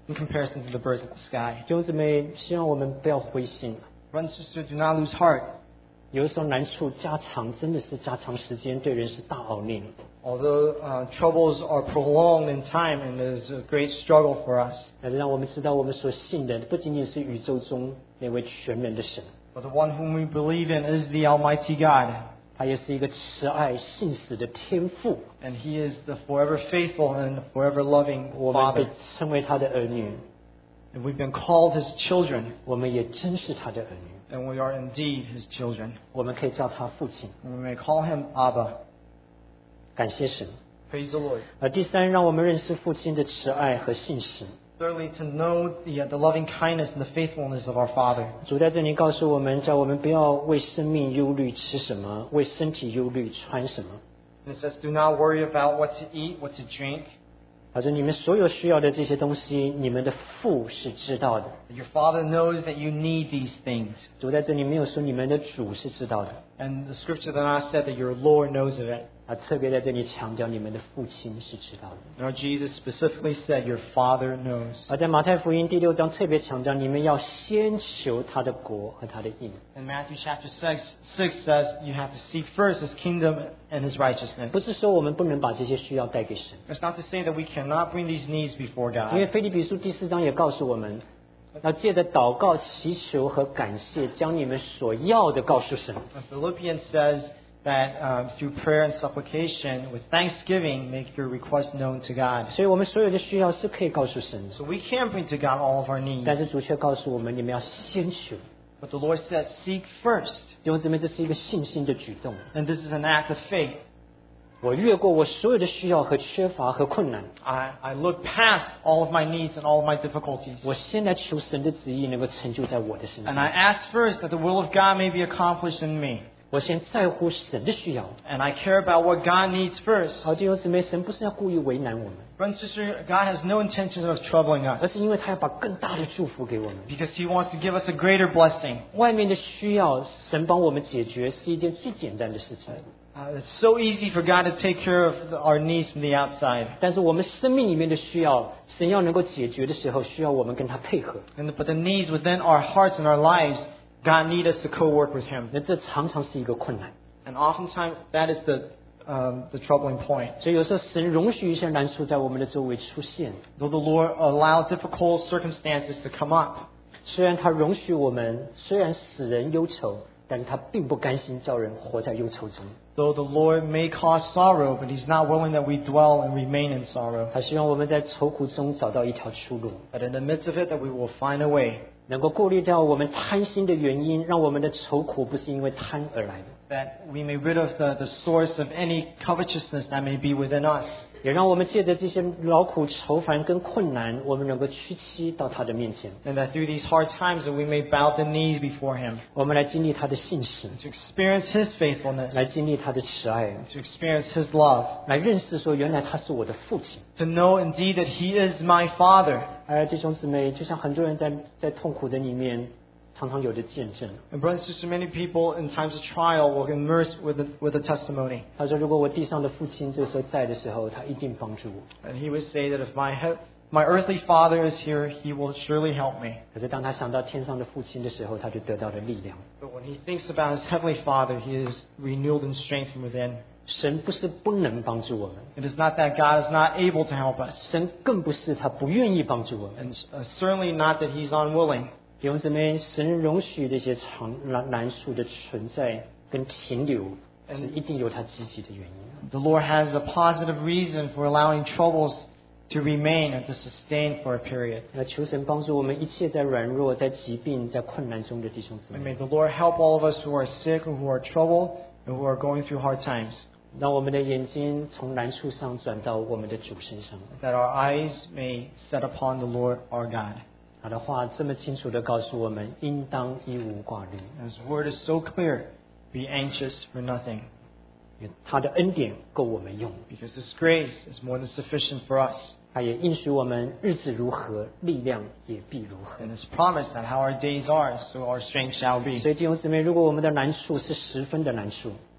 in comparison to the birds of the sky. 弟兄姊妹，希望我们不要灰心。 Brothers and sisters, do not lose heart. 有的时候难处加长，真的是加长时间，对人是大熬炼。 Although uh, troubles are prolonged in time and there's a great struggle for us, 那就让我们知道，我们所信的不仅仅是宇宙中那位全能的神， but the one whom we believe in is the Almighty God, 他也是一个慈爱信实的天父。 and He is the forever faithful and forever loving 我们被 Father. 称为他的儿女， And we've been called His children, 我们也真是他的儿女， and we are indeed His children. 我们可以叫他父亲。 And we may call Him Abba. 感谢神。 Praise the Lord. 而第三，让我们认识父亲的慈爱和信实。 Thirdly, to know the, uh, the loving kindness and the faithfulness of our Father. 主在这里告诉我们，叫我们不要为生命忧虑吃什么，为身体忧虑穿什么。 And it says, do not worry about what to eat, what to drink. 他说：“你们所有需要的这些东西，你们的父是知道的。 Your Father knows that you need these things. ” 主在这里没有说你们的主是知道的， And the scripture then I said that your Lord knows of it. 他特别在这里强调你们的父亲是知道的。 And our Jesus specifically said, your Father knows. 而在马太福音第六章特别强调，你们要先求他的国和他的义。 And Matthew chapter six, six says you have to seek first His kingdom and His righteousness. 不是说我们不能把这些需要带给神， It's not to say that we cannot bring these needs before 因为 God. 腓立比书第四章也告诉我们，要借着祷告、祈求和感谢，将你们所要的告诉神。 And Philippians says that um, through prayer and supplication, with thanksgiving, make your request known to God. 所以我们所有的需要是可以告诉神的， So we can bring to God all of our needs. 但是主却告诉我们，你们要先求。 But the Lord says, seek first. 弟兄姊妹，这是一个信心的举动。 And this is an act of faith. 我越过我所有的需要和缺乏和困难， I, I look past all of my needs and all of my difficulties. 我先来求神的旨意能够成就在我的身 And I 上。 ask first that the will of God may be accomplished in me. 我先在乎神的需要。 And I care about what God needs first. 好，弟兄姊妹，神不是要故意为难我们， Brother and sister, God has no intention of troubling 而 us 是因为他要把更大的祝福给我们。 because He wants to give us a greater blessing. 外面的需要，神帮我们解决是一件最简单的事情。 Uh, it's so easy for God to take care of the, our needs from the outside. 但是我们生命里面的需要，神要能够解决的时候，需要我们跟他配合。 And, but the needs within our hearts and our lives, God needs us to co-work with Him. 那这常常是一个困难。 And oftentimes that is the, um, the troubling point. 所以有时候神容许一些难处在我们的周围出现， Though the Lord allows difficult circumstances to come up, 虽然他容许我们，虽然使人忧愁，但是他并不甘心叫人活在忧愁中。 though the Lord may cause sorrow, but He's not willing that we dwell and remain in sorrow. 他希望我们在愁苦中找到一条出路， But in the midst of it, that we will find a way. 能够过滤掉我们贪心的原因，让我们的愁苦不是因为贪而来的， That we may rid of the, the source of any covetousness that may be within us. 也让我们借着这些劳苦愁烦跟困难，我们能够屈膝到他的面前， And that through these hard times that we may bow the knees before Him. 我们来经历他的信实， To experience His faithfulness. 来经历他的慈爱， To experience His love. 来认识说原来他是我的父亲。 To know indeed that He is my Father. 而弟兄姊妹，就像很多人在在痛苦的里面，常常有的见证。 And brothers and sisters, many people in times of trial will immerse with a, with a testimony. 他说：“如果我地上的父亲这个时候在的时候，他一定帮助我。 And he would say that if my he- my earthly father is here, he will surely help me. 可是当他想到天上的父亲的时候，他就得到了力量。 But when he thinks about his heavenly Father, he is renewed in strength from within. 神不是不能帮助我们， It is not that God is not able to help us, 神更不是他不愿意帮助我们。 and uh, certainly not that He's unwilling. 弟兄姊妹，神容许这些长难难处的存在跟停留，是一定有他积极的原因。 The Lord has a positive reason for allowing troubles to remain and to sustain for a period. 那求神帮助我们一切在软弱、在疾病、在困难中的弟兄姊 And 妹， may the Lord help all of us who are sick, who are troubled, and who are going through hard times. 让我们的眼睛从难处上转到我们的主身上。 That our eyes may set upon the Lord our God. 他的话这么清楚地告诉我们，应当一无挂虑， His word is so clear. Be anxious for nothing, 因为他的恩典够我们用。 because His grace is more than sufficient for us. 他也应许我们，日子如何，力量也必如何。 And His promise that how our days are, so our strength shall be. 所以弟兄姊妹，如果我们的难处是十分的难处，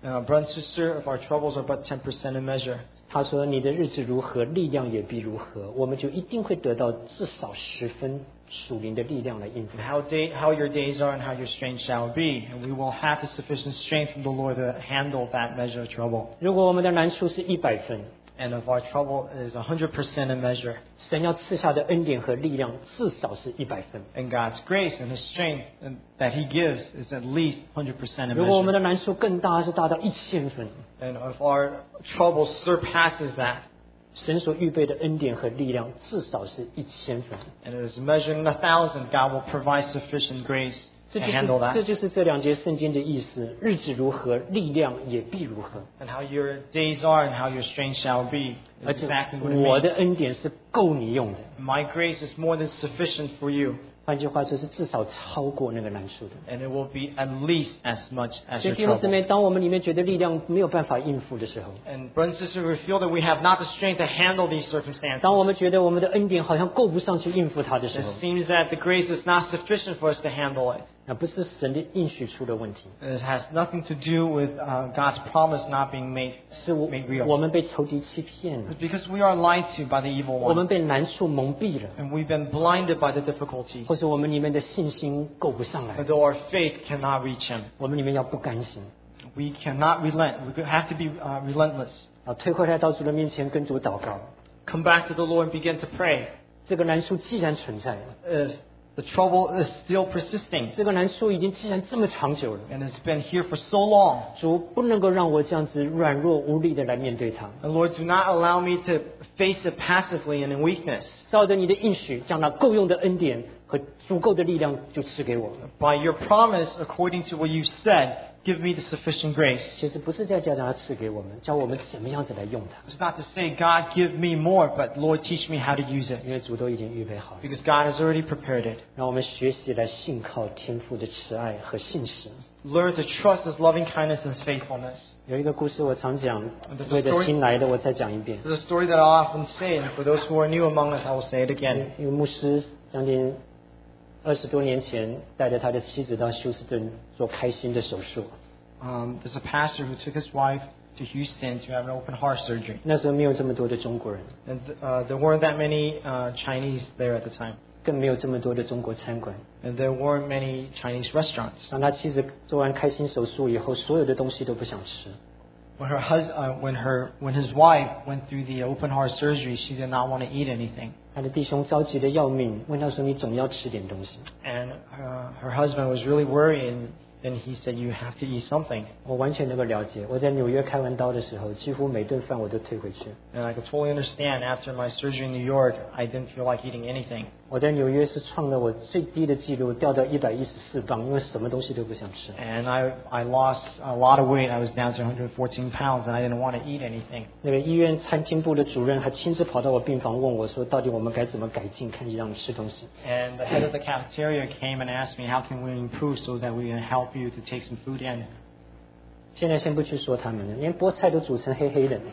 Uh, brother and sister, if our troubles are but ten percent in measure, 他说：“你的日子如何，力量也必如何。”我们就一定会得到至少十分属灵的力量来应付 and。how day, how your days are and how your strength shall be, and we will have the sufficient strength from the Lord to handle that measure of trouble. 如果我们的难处是一百分， And if our trouble is one hundred percent in measure, 神要赐下的恩典和力量至少是一百分。 and God's grace and His strength and that He gives is at least one hundred percent in 如果我们 measure. 的难处更大，是大到一千分， And if our trouble surpasses that, 神所预备的恩典和力量至少是一千分。 and it is measuring a thousand, God will provide sufficient grace 这 to 就是 handle that. 这就是这两节圣经的意思。日子如何，力量也必如何。 And how your days are and how your strength shall be 而 is 且 exactly what it 我 means. 的恩典是够你用的。 My grace is more than sufficient for you, 换句话说，是至少超过那个难处的。 and it will be at least as much as 所以 your 弟兄姊 trouble. 妹，当我们里面觉得力量没有办法应付的时候， And brothers and sisters, we feel that we have not the strength to handle these circumstances. 当我们觉得我们的恩典好像够不上去应付它的时 It 候， seems that the grace is not sufficient for us to handle it. 那不是神的应许出了问题， It has nothing to do with uh, God's promise not being made, 是我 made real. 我们被仇敌欺骗了， It's because we are lied to by the evil 我们 one, 被难处蒙蔽了， and we've been blinded by the difficulties. 或者我们里面的信心够不上来 And，though our faith cannot reach Him, 我们里面要不甘心， we cannot relent. We have to be uh, relentless. 啊，退回来到主的面前跟主祷告。 Come back to the Lord and begin to pray. 这个难处既然存在， If the trouble is still persisting 这个难处已经既然这么长久了， and it's been here for so long, 主不能够让我这样子软弱无力的来面对它。 and Lord, do not allow me to face it passively and in weakness. 照着你的应许，将那够用的恩典和足够的力量就赐给我。 By your promise, according to what you said, give me the sufficient grace. 其实不是在叫他赐给我们，教我们怎么样子来用它， It's not to say, God, give me more, but Lord, teach me how to use 因 it. 为主都已经预备好了。 Because God has already prepared it. 让我们学习来信靠天父的慈爱和信实。 Learn to trust His loving kindness and faithfulness. 有一个故事我常讲 There's，a 为着 story- 新来的我再讲一遍。 There's a story that I often say, and for those who are new among us, I will say it again. 一个牧师将近二十多年前带着他的妻子到休斯顿做开心的手术， Um, there's a pastor who took his wife to Houston to have an open heart surgery. 那时候没有这么多的中国人， And uh, there weren't that many uh, Chinese there at the time. 更没有这么多的中国餐馆。 And there weren't many Chinese restaurants. 当他妻子做完开心手术以后，所有的东西都不想吃。 When her hus- uh, when her when his wife went through the open heart surgery, she did not want to eat anything. 他的弟兄着急的要命，问他说：“你总要吃点东西。 And uh, her husband was really worried, and he said, "You have to eat something." ” 我完全能够了解。我在纽约开完刀的时候，几乎每顿饭我都退回去。 And I could totally understand. After my surgery in New York, I didn't feel like eating anything. 我在纽约是创了我最低的记录，掉到一百一十四磅，因为什么东西都不想吃。 And I I lost a lot of weight. I was down to one hundred fourteen pounds, and I didn't want to eat anything. 那个医院餐厅部的主任还亲自跑到我病房问我说：“到底我们该怎么改进，看你让你吃东西 And the head of the cafeteria came and asked me, "How can we improve so that we can help you to take some food in?" 现在先不去说他们了，连菠菜都煮成黑黑的。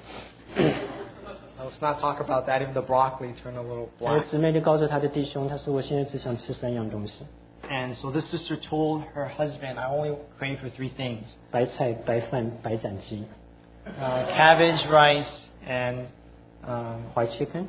Let's not talk about that. Even the broccoli turned a little 我的 black. 姊妹就告诉她的弟兄，她说：“我现在只想吃三样东西： And so this sister told her husband, "I only crave for three things: 白菜、白饭、白斩鸡。” uh, cabbage, rice, and um, White chicken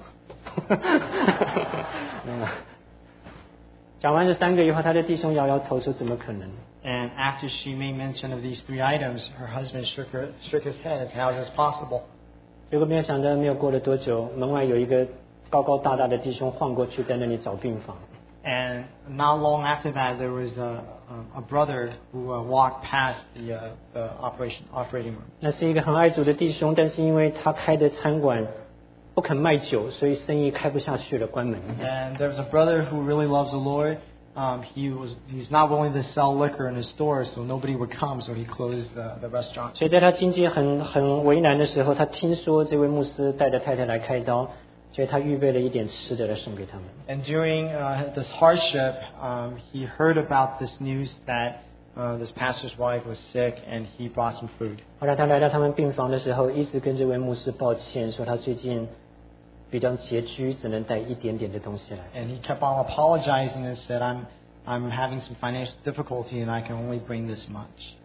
嗯讲完这三个以后，他的弟兄摇摇头说：“怎么可能 And after she made mention of these three items, her husband shook, her, shook his head and said, "How is this possible?" 结果没有想到，没有过了多久，门外有一个高高大大的弟兄晃过去，在那里找病房。 And not long after that, there was a, a, a brother who uh, walked past the, uh, the operation operating room. 那是一个很爱主的弟兄，但是因为他开的餐馆不肯卖酒，所以生意开不下去了，关门。 And there was a brother who really loves the Lord. Um, he was he's not willing to sell liquor in his store, so nobody would come, so he closed the, the restaurant. 所以在他经济很很为难的时候，他听说这位牧师带着太太来开刀，所以他预备了一点吃的来送给他们。 And during uh, this hardship, um, he heard about this news that uh, this pastor's wife was sick, and he brought some food. 后来他来到他们病房的时候，一直跟这位牧师抱歉，说他最近比较拮据，只能带一点点的东西来。 And he kept on apologizing and said, I'm, I'm having some financial difficulty and I can only bring this much.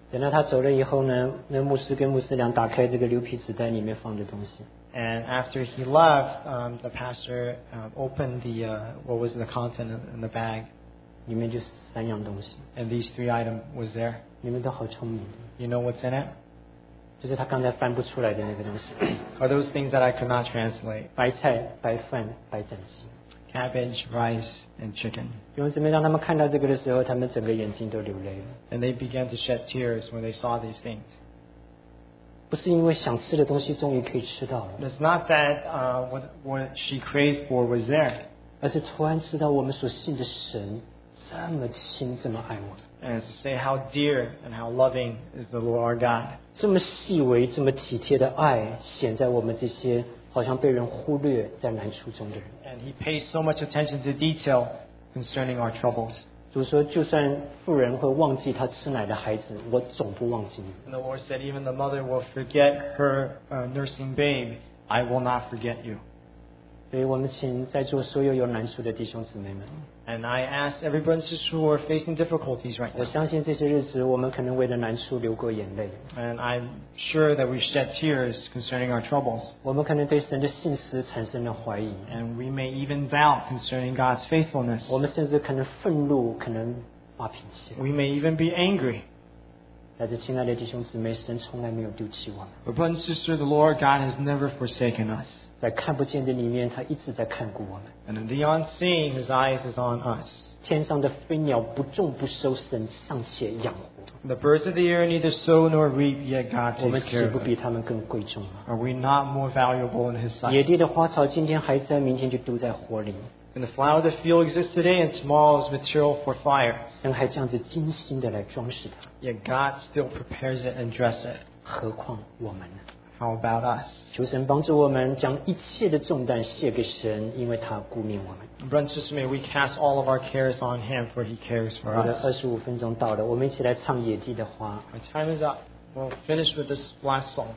等到他走了以后呢，那牧师跟牧师俩打开这个牛皮纸袋，里面放着东西。 And after he left, um, the pastor uh, opened the uh, what was the content in the bag, 里面就三样东西。 and these three items was there. 你们都好聪明， You know what's in it? 就是他刚才翻不出来的那个东西。 Are those things that I could not translate? 白菜、白饭、白斩鸡。 Cabbage, rice, and chicken. 弟兄姊妹，当他们看到这个的时候，他们整个眼睛都流泪了。 And they began to shed tears when they saw these things. 不是因为想吃的东西终于可以吃到了， It's not that uh, what, what she craved for was there. 而是突然知道我们所信的神这么亲，这么爱我们。 And to say how dear and how loving is the Lord our God. 这么细微、这么体贴的爱，显在我们这些好像被人忽略在难处中的人。 And He pays so much attention to detail concerning our troubles. 主说，就算妇人会忘记她吃奶的孩子，我总不忘记你。 And the Lord said, even the mother will forget her uh, nursing babe. I will not forget you. 所以我们请在座所有有难处的弟兄姊妹们， And I ask every brother and sister who are facing difficulties right 我 now. 相信这些日子我们可能为了难处流过眼泪， And I'm sure that we shed tears concerning our troubles. 我们可能对神的信实产生了怀疑， And we may even doubt concerning God's faithfulness. 我们甚至可能愤怒，可能发脾气。 We may even be angry. 但是，亲爱的弟兄姊妹，神从来没有丢弃我们， But brother and sister, the Lord God has never forsaken us. 在看不见的里面，他一直在看顾我们。 And in the unseen, His eyes is on us. 天上的飞鸟不种不收，神尚且养活， The birds of the air neither sow nor reap, yet God 我们 takes 岂 care 不 of 比 them. 他们更贵重吗？ Are we not more valuable in His 野 sight? 地的花草今天还在，明天就丢在火里。 And the flower of the field exists today, and tomorrow is material for fire. 神还这样子精心的来装饰它， Yet God still prepares it and dress it. 何况我们呢？ How about us? 求神帮助我们将一切的重担卸给神，因为他顾念我们。 Brothers and sisters, may we cast all of our cares on Him, for He cares for 我的 us. 二十五分钟到了，我们一起来唱《野地的花》。 My time is up. We'll finish with this last song.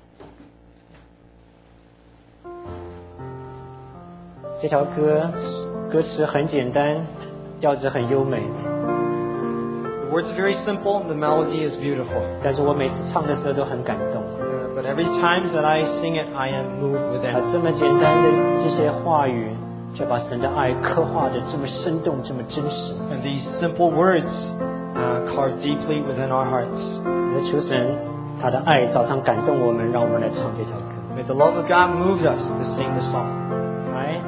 这条歌歌词很简单，调子很优美， The words are very simple, and the melody is beautiful. 但是我每次唱的时候都很感动。 Uh, but every time that I sing it, I am moved 啊， within. 这么简单的这些话语，却把神的爱刻画的这么生动，这么真实。 And these simple words uh, carve deeply within our hearts. 我求神他的爱早上感动我们，让我们来唱这条歌。 May the love of God move us to sing the song. 来。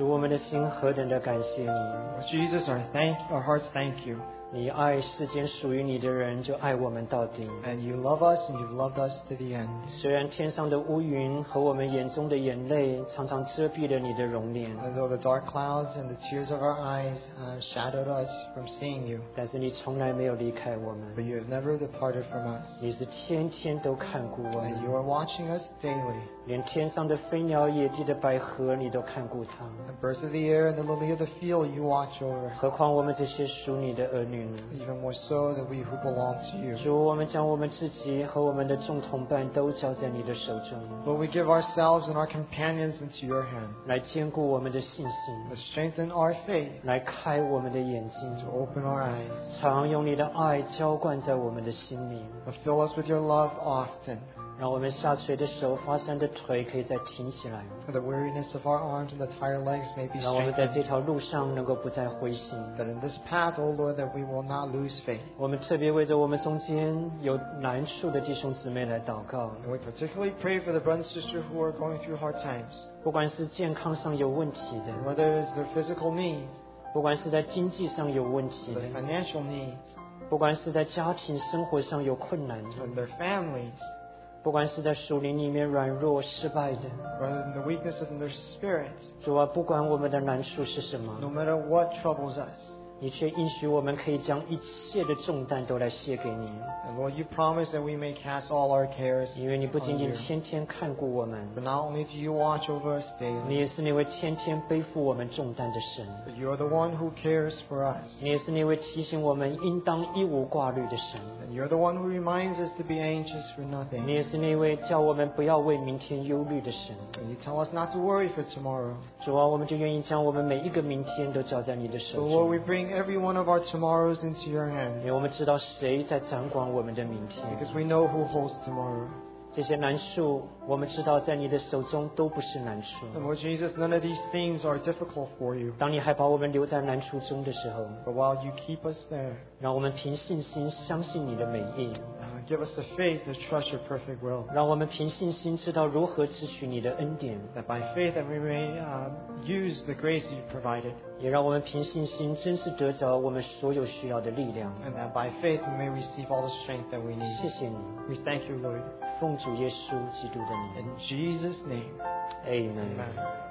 主，我们的心何等的感谢你！ Lord Jesus, our thank our hearts thank you. 你爱世间属于你的人，就爱我们到底。 And you love us, and you've loved us to the end. 虽然天上的乌云和我们眼中的眼泪常常遮蔽了你的容脸， And though the dark clouds and the tears of our eyes uh, shadowed us from seeing you, 但是你从来没有离开我们。 but you have never departed from us. 你是天天都看顾我 And 们， you are watching us daily. 连天上的飞鸟、野地的百合，你都看顾它。 The birds of the air and the lily of the field you watch over. 何况我们这些属你的儿女呢？ Even more so than we who belong to you. 主，我们将我们自己和我们的众同伴都交在你的手中， Lord, we give ourselves and our companions into your hands. 来坚固我们的信 To 心， strengthen our faith, 来开我们的眼睛， to open our eyes, 常用你的爱浇灌在我们的心里， to fill us with your love often. 让我们下垂的手、发散的腿可以再挺起来， That the weariness of our arms and the tired legs may be 让我们在 strengthened. 这条路上能够不再灰心。 That in this path, O Lord, that we will not lose faith. 我们特别为着我们中间有难处的弟兄姊妹来祷告， And we particularly pray for the brothers and sisters who are going through hard times. 不管是健康上有问题的， Whether it's their physical needs, 不管是在经济上有问题 their 的， financial needs, 不管是在家庭生活上有困难的， and their families, 不管是在属灵里面软弱失败的， whether in the weaknesses in their spirits, 主啊，不管我们的难处是什 no 么， matter what troubles us. 你却应许我们可以将一切的重担都来卸给你， And Lord, you promise that we may cast all our cares 因为你不仅 on 仅 you. 天天看顾我们， But not only do you watch over us 你 daily, 也是那位天天背负我们重担的神， but you are the one who cares for us. 你也是那位提醒我们应当一无挂虑的神。 And you're the one who reminds us to be anxious for 你 nothing. 也是那位叫我们不要为明天忧虑的神。 And you tell us not to worry for tomorrow. 主啊，我们就愿意将我们每一个明天都交在你的 So 手 Lord, we 中， bring every one of our tomorrows into your 因 hand 为我们知道谁在掌管我们的明天。 because we know who holds tomorrow. 这些难处，我们知道在你的手中都不是难处。 And Lord Jesus, none of these things are difficult for you. 当你还把我们留在难处中的时候， But while you keep us there, 让我们凭信心相信你的美意， uh, give us the faith to trust your perfect will. 让我们凭信心知道如何支取你的恩典， That by faith that we may uh, use the grace that you provided. 也让我们凭信心真是得着我们所有需要的力量。 And that by faith we may receive all the strength that we 谢 need. 谢你， We thank you, Lord. 奉主耶稣基督的名 In Jesus' name, ，Amen。 amen.